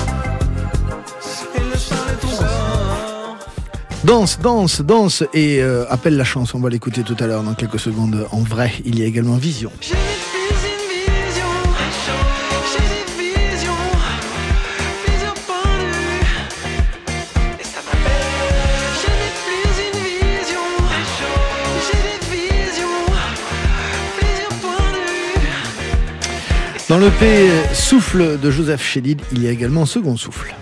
Et laisse parler ton corps. Danse, danse, danse et euh, appelle la chance. On va l'écouter tout à l'heure dans quelques secondes. En vrai, il y a également Vision. J'ai des visions, j'ai des visions, plusieurs points de vue, et ça m'appelle. J'ai des plus une vision, j'ai des visions, plusieurs points de vue. Dans le P Souffle de Joseph Chédid, il y a également Second Souffle.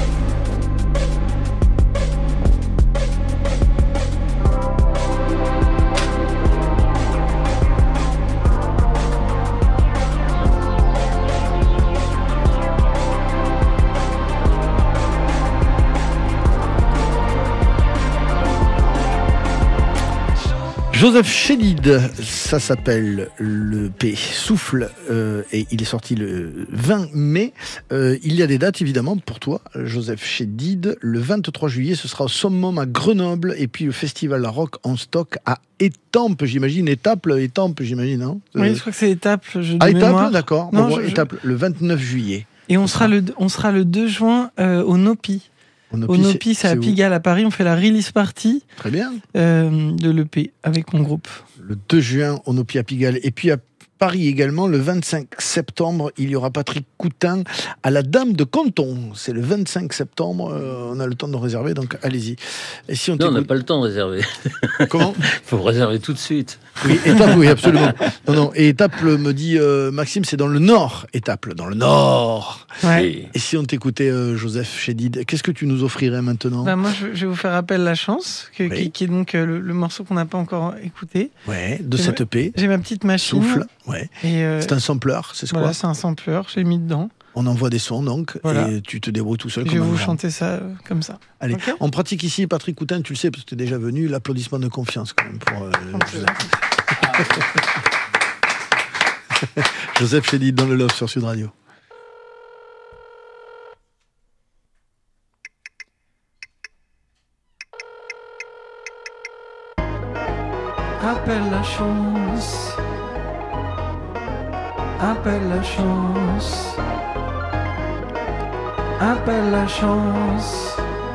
Joseph Chédid, ça s'appelle le P Souffle euh, et il est sorti le vingt mai. Euh, il y a des dates évidemment pour toi, Joseph Chédid. Le vingt-trois juillet, ce sera au Summum à Grenoble et puis le festival rock en stock à Étampes, j'imagine. Étaples, Étampes, j'imagine, non Oui, je crois que c'est Étaples. Je Ah, de Étaples, mémoire. d'accord. Non, Bon, je- je- Étaples, le vingt-neuf juillet. Et on sera le, on sera le deux juin euh, au Nopi. On Au Nopi, c'est à où Pigalle à Paris. On fait la release party Très bien. euh, de l'E P avec mon groupe. Le deux juin, au Nopi à Pigalle. Et puis à Paris également, le vingt-cinq septembre, il y aura Patrick Coutin à la Dame de Canton. C'est le vingt-cinq septembre. euh, on a le temps de réserver, donc allez-y. Et si on Non, on n'a t'écoute- pas le temps de réserver. Comment Il faut réserver tout de suite. Oui, Étaples, oui, absolument. Non, non. Et Étaples me dit euh, Maxime, c'est dans le Nord. Étaples, dans le Nord. Ouais. Et- Et si on t'écoutait, euh, Joseph Chédid, qu'est-ce que tu nous offrirais maintenant? Bah, moi, je, je vais vous faire appel la chance, que- Oui. qui, qui est donc euh, le, le morceau qu'on n'a pas encore écouté. Ouais, de C'est cette E P. J'ai ma petite machine. Souffle. Ouais. Et euh, C'est un sampler, c'est ce voilà, quoi c'est un sampler. J'ai mis dedans. On envoie des sons donc, Voilà. et tu te débrouilles tout seul. Je comme vais un vous grand. chanter ça euh, comme ça. Allez, Ok. on pratique ici, Patrick Coutin, tu le sais, parce que tu es déjà venu, l'applaudissement de confiance quand même pour euh, Joseph. Joseph Chédid dans le Love sur Sud Radio. Appelle la chance. Appelle la chance. Appelle la chance.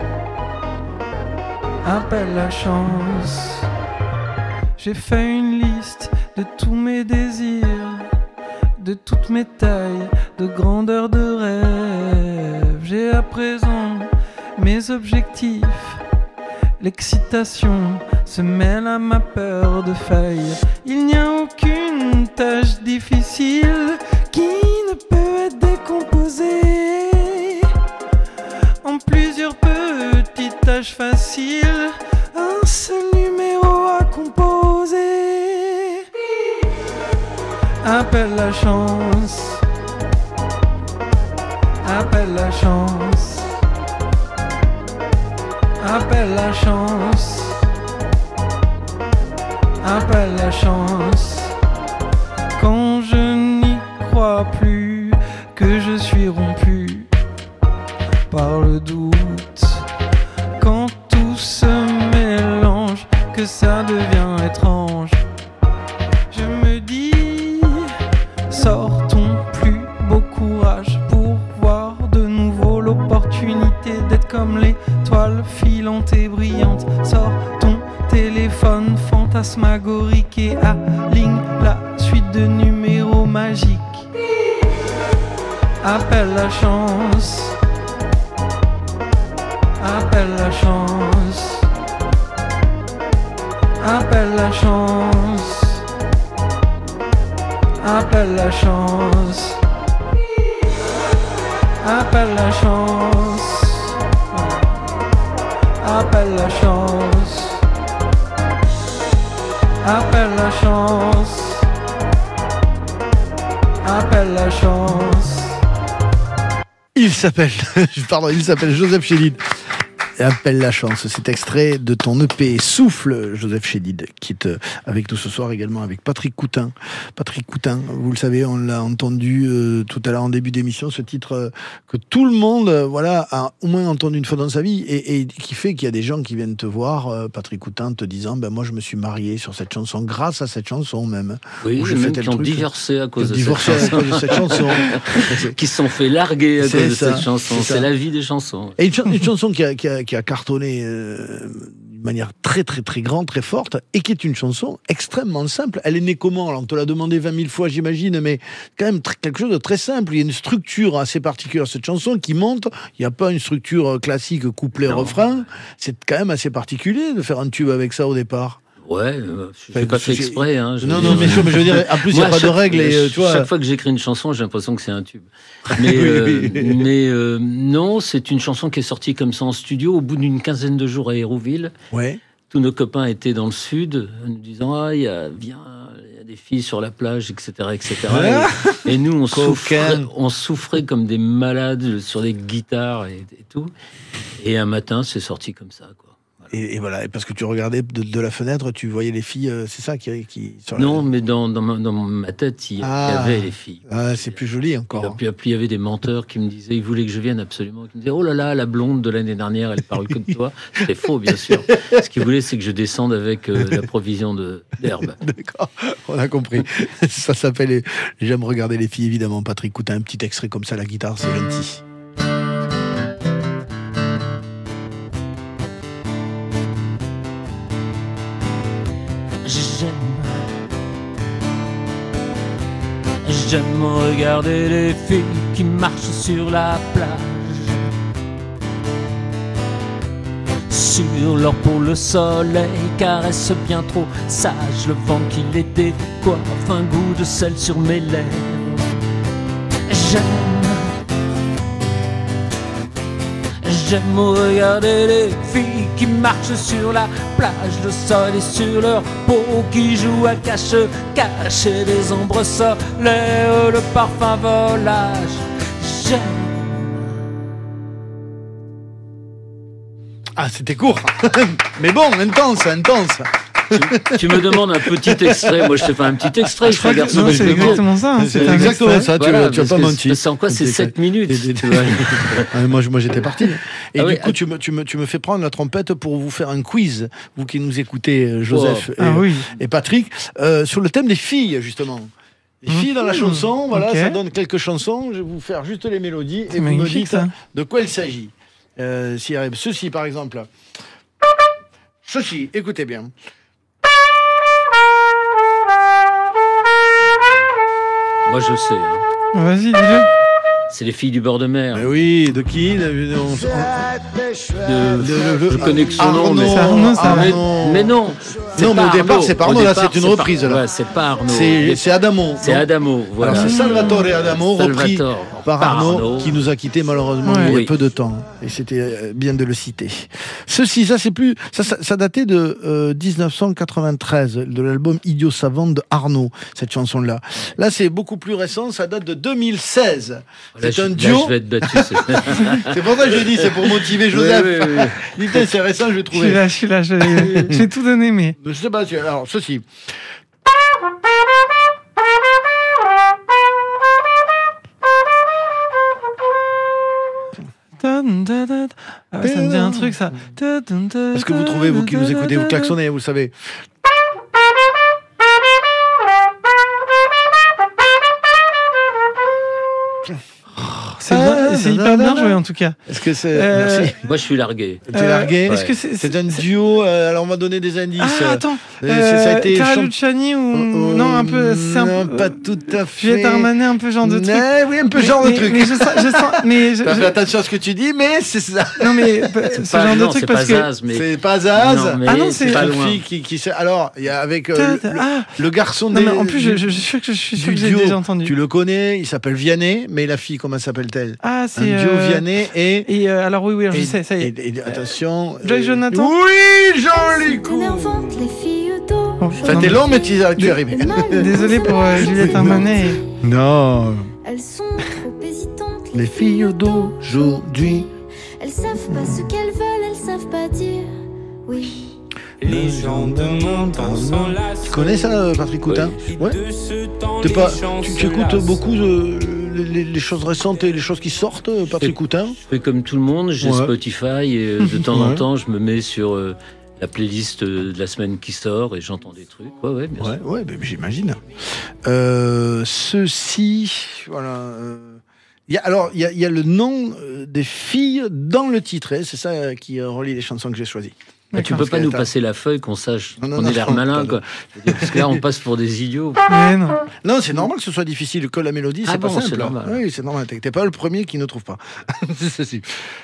Appelle la chance. J'ai fait une liste de tous mes désirs, de toutes mes tailles, de grandeur de rêve. J'ai à présent mes objectifs. L'excitation se mêle à ma peur de faille. Il n'y a aucune tâche difficile qui ne peut être décomposée en plusieurs petites tâches faciles. Un seul numéro à composer. Appelle la chance. Appelle la chance. Appelle la chance. Appelle la chance. Quand je n'y crois plus, que je suis rompu par le doute. Quand tout se mélange, que ça devient étrange. Je me dis, sortons plus beau courage pour voir de nouveau l'opportunité d'être comme l'étoile filante et brillante. Sors ton téléphone fantasmagorique et aligne la suite de numéros magiques. Appelle la chance. Appelle la chance. Appelle la chance. Appelle la chance. Appelle la chance. Appelle la chance. Appelle la chance. Appelle la chance. Il s'appelle, pardon, il s'appelle Joseph Chédid. Et appelle la chance. C'est extrait de ton E P Souffle, Joseph Chédid, qui est euh, avec nous ce soir également avec Patrick Coutin. Patrick Coutin, vous le savez, on l'a entendu euh, tout à l'heure en début d'émission, ce titre euh, que tout le monde, euh, voilà, a au moins entendu une fois dans sa vie et, et qui fait qu'il y a des gens qui viennent te voir, euh, Patrick Coutin, te disant, ben moi je me suis marié sur cette chanson, grâce à cette chanson même. Oui, Ou j'ai et fait même tel qui ont truc. divorcé à cause de Divorcé cette à cause de chanson. cette chanson. Qui se sont fait larguer à C'est cause de ça, cette chanson. c'est ça. C'est la vie des chansons. Et une, ch- une chanson qui a, qui a, qui a cartonné euh, d'une manière très très très grande, très forte, et qui est une chanson extrêmement simple. Elle est née comment? Alors on te l'a demandé vingt mille fois j'imagine, mais quand même tr- quelque chose de très simple. Il y a une structure assez particulière cette chanson qui monte. Il n'y a pas une structure classique couplet-refrain. C'est quand même assez particulier de faire un tube avec ça au départ. Ouais, euh, je Enfin, n'ai pas c'est- fait exprès. Hein, je Non, veux non, dire. mais je, mais je veux dire, en plus, il n'y a Moi, pas de chaque- règles. Et, euh, tu vois, Chaque fois que j'écris une chanson, j'ai l'impression que c'est un tube. Mais, Oui, euh, oui. mais euh, non, c'est une chanson qui est sortie comme ça en studio au bout d'une quinzaine de jours à Hérouville. ouais. Tous nos copains étaient dans le sud, nous disant ah il y a bien il y a des filles sur la plage, et cetera, et cetera. Et, et nous on souffrait, Coquin. on souffrait comme des malades sur des guitares et, et tout. Et un matin, c'est sorti comme ça, quoi. Et, et voilà, et parce que tu regardais de, de la fenêtre, tu voyais les filles, euh, c'est ça qui... qui sur Non, la... mais dans, dans, ma, dans ma tête, il y Ah. avait les filles. Ah, c'est plus joli encore. Et puis, puis il y avait des menteurs qui me disaient, ils voulaient que je vienne absolument, qui me disaient, oh là là, la blonde de l'année dernière, elle est parue comme toi. C'était faux, bien sûr. Ce qu'ils voulaient, c'est que je descende avec euh, la provision de, d'herbe. D'accord, on a compris. Ça s'appelle « J'aime regarder les filles », évidemment. Patrick Coutin, un petit extrait comme ça, la guitare, c'est gentil. J'aime, j'aime regarder les filles qui marchent sur la plage. Sur leur peau le soleil caresse bien trop sage, le vent qui les décoiffe, un goût de sel sur mes lèvres. J'aime, j'aime regarder les filles qui marchent sur la plage, le soleil sur leur peau qui joue à cache-cache et les ombres solaires, le parfum volage. J'aime. Ah, c'était court. Mais bon, intense, intense. tu, tu me demandes un petit extrait, moi je te fais un petit extrait. Je regarde Non, c'est exactement ça. hein, C'est un exactement extrait. ça, tu Voilà, as, tu as parce pas que menti. c'est- en quoi c'est sept minutes, Et- et- tu vois. Ah, moi, je- moi j'étais parti. Et Ah du oui, coup, ah- tu me, tu, me, tu me fais prendre la trompette pour vous faire un quiz, vous qui nous écoutez, euh, Joseph et, Ah oui. et Patrick, euh, sur le thème des filles, justement. Les filles dans la Mmh. chanson, voilà, Ok. ça donne quelques chansons. Je vais vous faire juste les mélodies et C'est vous me magnifique, dites ça. de quoi il s'agit. Euh, s'il arrive. Ceci, par exemple. Ceci, écoutez bien. Moi je sais, hein. Vas-y, dis-le. C'est les filles du bord de mer. Mais oui, de qui de, de- on- De- de- de- je connais que son nom, mais C'est Arnaud, ça. Mais, Arnaud. mais non. c'est Non, mais pas au départ, Arnaud. c'est pas Au Arnaud, là, départ, c'est une pas- reprise, là. ouais, c'est pas Arnaud. C'est Mais c'est Adamo. c'est non Adamo, voilà. Alors c'est Salvatore Adamo, repris Salvatore, par Arnaud, qui nous a quittés malheureusement Ouais. il y a Oui. peu de temps. Et c'était euh, bien de le citer. Ceci, ça c'est plus, ça, ça, ça datait de euh, dix-neuf cent quatre-vingt-treize, de l'album Idiot Savant de Arnaud, cette chanson-là. Là c'est beaucoup plus récent, ça date de deux mille seize. Là, C'est je- un là, duo. je vais être battu. c'est- C'est pour ça que je dis, c'est pour motiver Joseph. Oui, oui, oui. Dis, putain, c'est récent, je vais Je suis trouver. là, je suis là. je- J'ai tout donné, mais. Je sais pas, tu- alors ceci. Ah ouais, ça me dit un truc, ça. Est-ce que vous trouvez, vous qui nous écoutez, vous klaxonnez, vous savez. C'est bien- c'est hyper bien joué en tout cas. Est-ce que c'est. Euh, Merci. Moi, je suis largué. T'es Euh, largué. Est-ce que c'est C'est un duo, euh, alors on va donner des indices. Ah attends, Euh, c'est- ça a euh, été Clara chant- Luciani ou Euh, non un peu, c'est un non, peu, pas euh, tout à fait. Juliette Armanet, un peu genre de truc. Ouais, oui, un peu Mais- genre de mais- truc. Mais je sens, je sens, mais je, T'as je- fait attention à ce que tu dis, mais c'est ça. non mais ce Pas- genre de non, truc c'est parce pas que Zaz, mais C'est pas Zaz. Non, mais Ah non, c'est c'est- pas une loin. fille qui, qui sait. Alors, il y a avec euh, Ta- ta- le, ah le garçon non des- mais en plus je, du- je, je suis sûr que je suis sûr du que j'ai duo. déjà entendu. Tu le connais, il s'appelle Vianney, mais la fille, comment s'appelle-t-elle? Ah Un c'est duo euh, Vianney et. et euh, alors oui oui alors je et- sais ça y est. et- et- attention. Joy euh, Jonathan. Oui, joli coup. Énervante, les filles d'eau. Bon, Ça non, t'es mais- long, mais tu tu es arrivé. Désolé pour euh, Juliette Armanet. et- Non. Elles sont trop hésitantes. Les filles d'aujourd'hui. Elles savent pas ce qu'elles veulent, elles savent pas dire oui. Les gens de mon temps sont là. Tu connais ça, euh, Patrick Coutin? Ouais. De ce temps, T'es les pas, gens tu, se tu écoutes lassent. beaucoup de, les, les choses récentes et les choses qui sortent, euh, Patrick Et- Coutin? Je fais comme tout le monde, j'ai Ouais. Spotify et euh, de temps en Ouais. temps, je me mets sur euh, la playlist euh, de la semaine qui sort et j'entends des trucs. Ouais, ouais, bien Ouais, sûr. ouais, ben, j'imagine. Euh, ceci, voilà. euh, il y a, alors, il y, a, il y a le nom euh, des filles dans le titre, hein, c'est ça euh, qui euh, relie les chansons que j'ai choisies. Mais tu D'accord. peux pas nous Attends. passer la feuille qu'on sache Non, non, qu'on non, ait l'air non, malin, non. quoi. Je veux dire, parce que là, on passe pour des idiots. Mais non. Non, c'est normal que ce soit difficile, que la mélodie, Ah c'est pas bon, simple. c'est normal. Oui, c'est normal. T'es t'es pas le premier qui ne trouve pas. c'est ceci.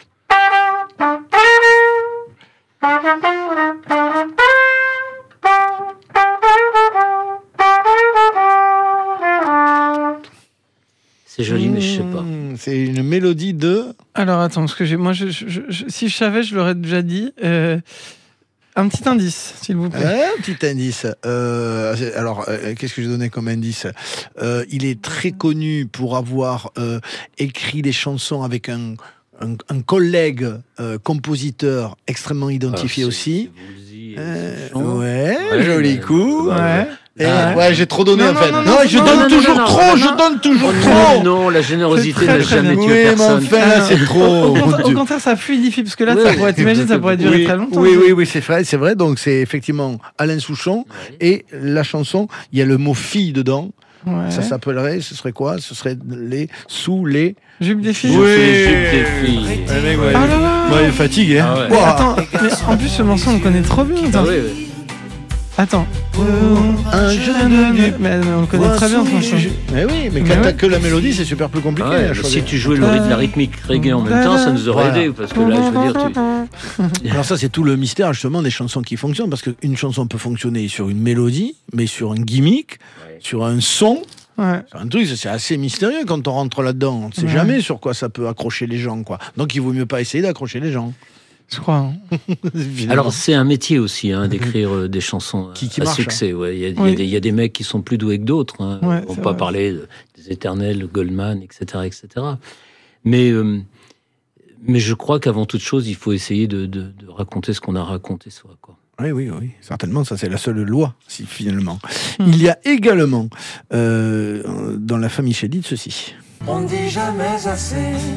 C'est joli, mais je sais pas. Mmh, C'est une mélodie de. Alors attends parce que j'ai moi je, je- je- si je savais je l'aurais déjà dit. Euh, un petit indice s'il vous plaît. Ouais, un petit indice. Euh, c'est- alors, euh, qu'est-ce que j'ai donné comme indice? Euh, Il est très connu pour avoir euh, écrit des chansons avec un, un, un collègue euh, compositeur extrêmement identifié Ah, aussi. c'est Woolsey et Euh, Souchon. ouais, Ouais, joli mais- coup. Ouais. Et, Ah, ouais, j'ai trop donné Non, en fait. non, Non, non, je non, donne non, toujours non, trop, non, je non. donne toujours Oh trop. non, non, la générosité C'est très, n'a très jamais bien. tué Oui, mais personne. enfin, là, c'est trop. Au, mon contraire, au Dieu. contraire, ça fluidifie, parce que là, Ouais. ça pourrait, t'imagines, ça pourrait durer Oui, très longtemps. oui, oui, oui, c'est vrai, c'est vrai. Donc c'est effectivement Alain Souchon Ouais. et la chanson. Il y a le mot fille dedans. Ouais. Ça s'appellerait, ce serait quoi? Ce serait les sous les. Jupe des filles. Je Oui. fais jupe des filles. Ouais, mec, ouais. Ah là là. Ouais, il est fatigué. Hein. Ah ouais. Mais Ouah. attends, mais en plus, ce morceau, on le connaît trop bien. Ah Attends. oui, oui. Attends. Un jeune du- Mais on le connaît très bien, ce morceau. Mais oui, mais Mais quand ouais. t'as que la mélodie, c'est super plus compliqué. Ah ouais, à bah, choisir. si tu jouais le rythme, la rythmique reggae en même temps, ça nous aurait Voilà. aidé. Parce que là, je veux dire, tu... Alors ça, c'est tout le mystère justement des chansons qui fonctionnent, parce qu'une chanson peut fonctionner sur une mélodie, mais sur un gimmick, Ouais. sur un son. Ouais. C'est un truc, c'est assez mystérieux quand on rentre là-dedans. On ne sait Ouais. jamais sur quoi ça peut accrocher les gens, quoi. Donc il vaut mieux pas essayer d'accrocher les gens. Je crois. hein. Alors, c'est un métier aussi, hein, d'écrire euh, des chansons Qui- qui à marche, succès. Ouais. Il y, a- il y a Oui. des- il y a des mecs qui sont plus doués que d'autres. Hein. Ouais, On c'est va pas vrai. parler de- des éternels, Goldman, et cetera, et cetera. Mais, euh, mais je crois qu'avant toute chose, il faut essayer de, de- de raconter ce qu'on a raconté soi. Quoi. Oui, oui, oui. Certainement, ça c'est la seule loi, si finalement. Hmm. Il y a également euh, dans la famille Chédid ceci. On ne dit jamais assez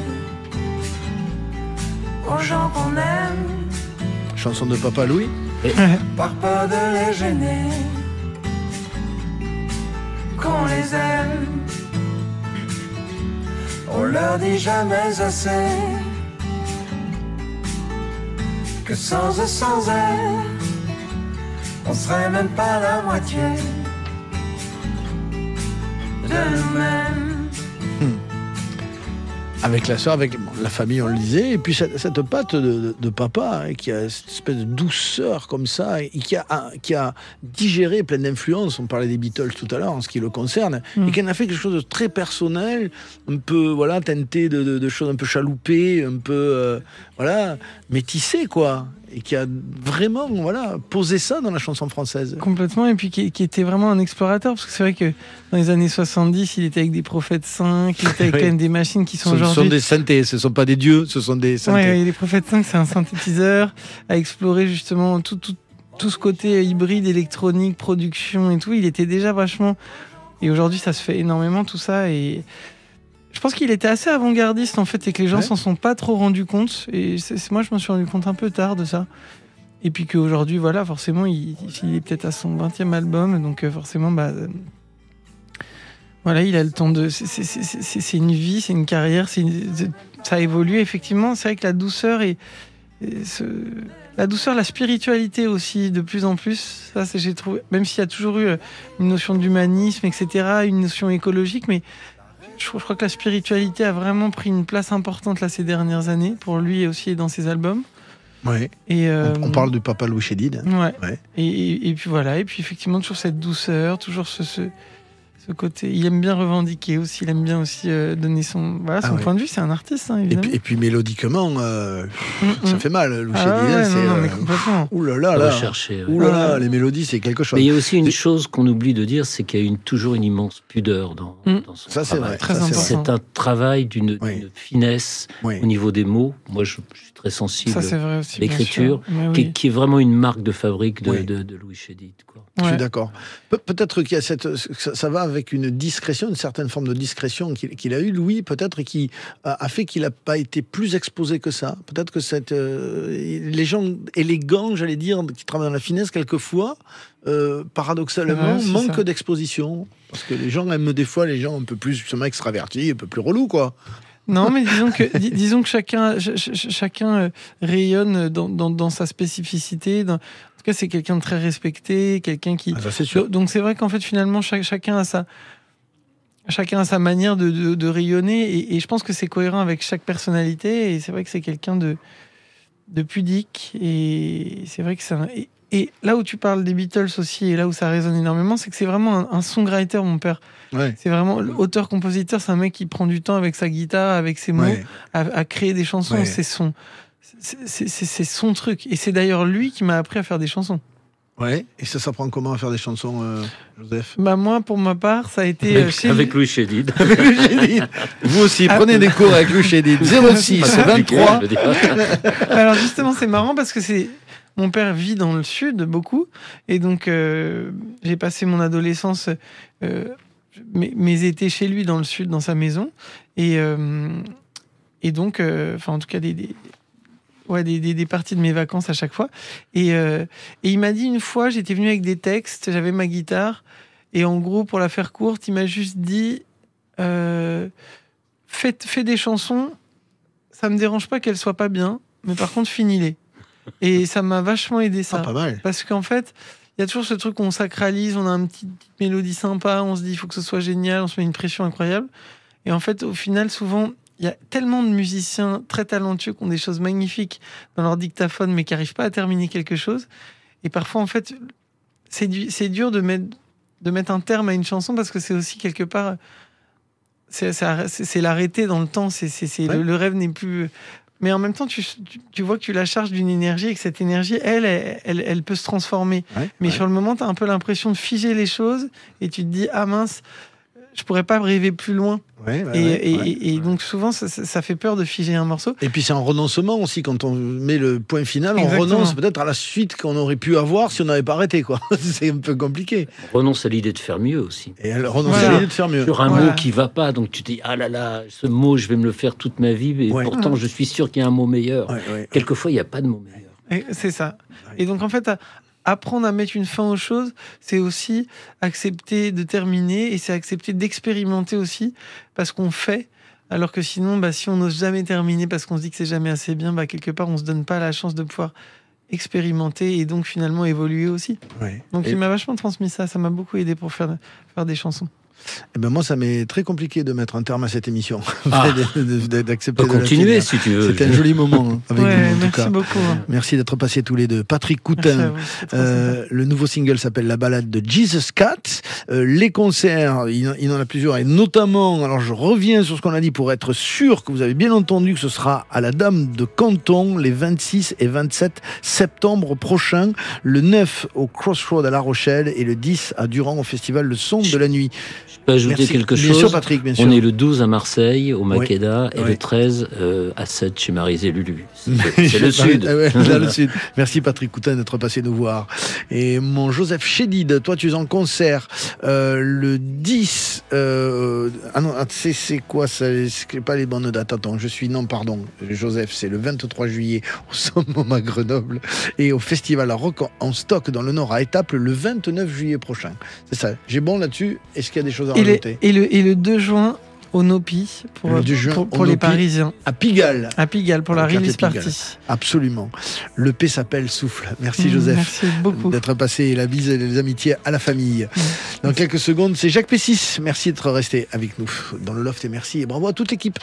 aux gens qu'on aime, Chanson de Papa Louis. par peur de les gêner, qu'on les aime. On leur dit jamais assez que sans eux, sans elle, on serait même pas la moitié de nous-mêmes. Avec la sœur, avec bon, la famille, on le disait, et puis cette, cette patte de, de- de papa hein, qui a cette espèce de douceur comme ça, et qui a, un- qui a digéré plein d'influences. On parlait des Beatles tout à l'heure en ce qui le concerne, Mm. et qui en a fait quelque chose de très personnel, un peu voilà teinté de, de- de choses un peu chaloupées, un peu euh, voilà métissé quoi, et qui a vraiment voilà posé ça dans la chanson française. Complètement, et puis qui, qui était vraiment un explorateur, parce que c'est vrai que dans les années soixante-dix, il était avec des Prophètes cinq, il était avec Oui. quand même des machines qui Ce sont sont, ce sont aujourd'hui... des synthés, ce sont pas des dieux, ce sont des synthés. Ouais, ouais, les Prophètes cinq, c'est un synthétiseur, à explorer justement tout, tout, tout ce côté hybride, électronique, production et tout. Il était déjà vachement... Et aujourd'hui, ça se fait énormément, tout ça, et... Je pense qu'il était assez avant-gardiste en fait, et que les gens Ouais. s'en sont pas trop rendus compte. Et c'est, c'est- moi, je me suis rendu compte un peu tard de ça. Et puis qu'aujourd'hui, voilà, forcément, il, il est peut-être à son vingtième album, donc euh, forcément, bah, euh, voilà, il a le temps de. C'est, c'est- c'est- c'est- c'est une vie, c'est une carrière, c'est une- c'est- ça a évolué effectivement. C'est vrai que la douceur et, et ce- la douceur, la spiritualité aussi, de plus en plus. Ça, c'est, j'ai trouvé, même s'il y a toujours eu euh, une notion d'humanisme, et cetera, une notion écologique, mais je, je crois que la spiritualité a vraiment pris une place importante là ces dernières années pour lui et aussi dans ses albums. Ouais. Et euh, On, on parle du Papa Louis Chédid. ouais. Ouais. Et, et, et puis voilà, et puis effectivement toujours cette douceur, toujours ce, ce, ce côté. Il aime bien revendiquer aussi, il aime bien aussi euh, donner son, voilà, son Ah ouais. point de vue. C'est un artiste, hein, Et évidemment. puis, et puis mélodiquement, euh, Mm, ça mm. fait mal, Louis Ah Chédid. ouais, hein, ouais, c'est, non, non, mais euh, complètement. ouh là là là. Rechercher, ouais. Ouh là là, Ouais. les mélodies, c'est quelque chose. Mais il y a aussi une chose qu'on oublie de dire, c'est qu'il y a une, toujours une immense pudeur dans, Mm. dans son Ça, c'est travail. vrai. Très ça, c'est important. vrai. C'est un travail d'une Oui. d'une finesse Oui. au niveau des mots. Moi, je, je suis très sensible. Ça c'est vrai aussi. bien l'écriture, sûr. Mais qui, oui. qui est vraiment une marque de fabrique de, Oui. de, de Louis Chédid. Quoi. Je suis Ouais. d'accord. Pe- peut-être qu'il y a cette, ça, ça va avec une discrétion, une certaine forme de discrétion qu'il qu'il a eu, Louis, peut-être, et qui a, a fait qu'il n'a pas été plus exposé que ça. Peut-être que cette, euh, les gens élégants, j'allais dire, qui travaillent dans la finesse, quelquefois, euh, paradoxalement, Ouais, c'est manquent ça. d'exposition. Parce que les gens aiment des fois les gens un peu plus justement extravertis, un peu plus relous, quoi. Non, mais disons que, dis- disons que chacun, ch- ch- chacun euh, rayonne dans, dans, dans sa spécificité. Dans- En tout cas, c'est quelqu'un de très respecté, quelqu'un qui. Ah, ça, c'est sûr. Donc c'est vrai qu'en fait, finalement, chaque- chacun a sa, chacun a sa manière de, de, de rayonner, et, et je pense que c'est cohérent avec chaque personnalité. Et c'est vrai que c'est quelqu'un de, de pudique, et c'est vrai que c'est un- et, et là où tu parles des Beatles aussi, et là où ça résonne énormément, c'est que c'est vraiment un, un songwriter, mon père. Ouais. C'est vraiment l'auteur-compositeur, c'est un mec qui prend du temps avec sa guitare, avec ses mots, Ouais. à, à créer des chansons. Ouais. C'est son, c'est, c'est- c'est- c'est son truc. Et c'est d'ailleurs lui qui m'a appris à faire des chansons. Ouais. Et ça s'apprend comment à faire des chansons, euh, Joseph? Bah moi, pour ma part, ça a été Avec, chez avec Louis Chédid. Avec Louis Chédid. Vous aussi, Ah. prenez des cours avec Louis Chédid. zéro six vingt-trois. Je veux dire. Alors justement, c'est marrant parce que c'est mon père vit dans le sud beaucoup, et donc euh, j'ai passé mon adolescence, euh, mes, mes étés chez lui dans le sud, dans sa maison, et euh, et donc, euh, enfin en tout cas des, des ouais des, des, des parties de mes vacances à chaque fois, et euh, et il m'a dit une fois, j'étais venu avec des textes, j'avais ma guitare, et en gros pour la faire courte, il m'a juste dit euh, fais, fais des chansons, ça me dérange pas qu'elles soient pas bien, mais par contre finis-les. Et ça m'a vachement aidé, ça. Ah, pas mal. Parce qu'en fait, il y a toujours ce truc où on sacralise, on a une petite, petite mélodie sympa, on se dit il faut que ce soit génial, on se met une pression incroyable. Et en fait, au final, souvent, il y a tellement de musiciens très talentueux qui ont des choses magnifiques dans leur dictaphone, mais qui n'arrivent pas à terminer quelque chose. Et parfois, en fait, c'est, du, c'est dur de mettre, de mettre un terme à une chanson parce que c'est aussi quelque part. C'est, c'est, c'est l'arrêter dans le temps. C'est, c'est, c'est Ouais. le, le rêve n'est plus. Mais en même temps, tu, tu, tu vois que tu la charges d'une énergie et que cette énergie, elle, elle, elle, elle peut se transformer. Ouais, Mais ouais. sur le moment, tu as un peu l'impression de figer les choses et tu te dis, ah mince, je pourrais pas rêver plus loin. Ouais, ouais, et, ouais, et, ouais. et, et donc souvent, ça, ça, ça fait peur de figer un morceau. Et puis c'est un renoncement aussi, quand on met le point final, Exactement. on renonce peut-être à la suite qu'on aurait pu avoir si on n'avait pas arrêté, quoi. C'est un peu compliqué. On renonce à l'idée de faire mieux aussi. Et elle renonce Voilà. à l'idée de faire mieux. Sur un Voilà. mot qui va pas, donc tu te dis ah là là, ce mot je vais me le faire toute ma vie, et Ouais. pourtant je suis sûr qu'il y a un mot meilleur. Ouais, ouais. Quelquefois il n'y a pas de mot meilleur. Et c'est ça. Et donc en fait, à- apprendre à mettre une fin aux choses, c'est aussi accepter de terminer et c'est accepter d'expérimenter aussi parce qu'on fait. Alors que sinon, bah, si on n'ose jamais terminer parce qu'on se dit que c'est jamais assez bien, bah, quelque part, on se donne pas la chance de pouvoir expérimenter et donc finalement évoluer aussi. Ouais. Donc Et- il m'a vachement transmis ça, ça m'a beaucoup aidé pour faire, faire des chansons. Eh ben moi, ça m'est très compliqué de mettre un terme à cette émission. Ah. De- de- de- d'accepter On peut de la continuer finir. si tu veux. C'était un joli moment hein, avec Ouais, vous, en tout merci cas. beaucoup. hein. Merci d'être passés tous les deux. Patrick Merci à Coutin. vous, c'était trop Euh, sympa. le nouveau single s'appelle La balade de Jesus Cat. Euh, les concerts, il, il en a plusieurs, et notamment, alors je reviens sur ce qu'on a dit pour être sûr que vous avez bien entendu que ce sera à la Dame de Canton les vingt-six et vingt-sept septembre prochains, le neuf au Crossroad à La Rochelle et le dix à Durand au festival Le Son de la Nuit. Je peux ajouter Merci. quelque Bien chose. sûr, Patrick, bien sûr. On est le douze à Marseille, au Oui. Makeda, et Oui. le treize euh, à sept chez Maryse et Lulu. C'est c'est le Je parlais- sud. Ah ouais, là, le sud. Merci Patrick Coutin d'être passé nous voir. Et mon Joseph Chédid, toi tu es en concert euh, le dix. Euh, ah non, ah, c'est, c'est quoi ça? C'est pas les bonnes dates. Attends, je suis. Non, pardon. Joseph, c'est le vingt-trois juillet au Summum à Grenoble et au Festival à Rock en stock dans le Nord à Étaples le vingt-neuf juillet prochain. C'est ça. J'ai bon là-dessus. Est-ce qu'il y a des choses à Et, les- rajouter? et le, et le deux juin au Nopi pour, Le deux juin pour, au pour les Nopi. Parisiens. À Pigalle. À Pigalle pour Au la quartier release Pigalle. party. Absolument. Le P s'appelle Souffle. Merci Mmh, Joseph. Merci beaucoup. D'être passé, la bise et les amitiés à la famille. Dans quelques secondes, c'est Jacques Pessis. Merci d'être resté avec nous dans le loft et merci et bravo à toute l'équipe.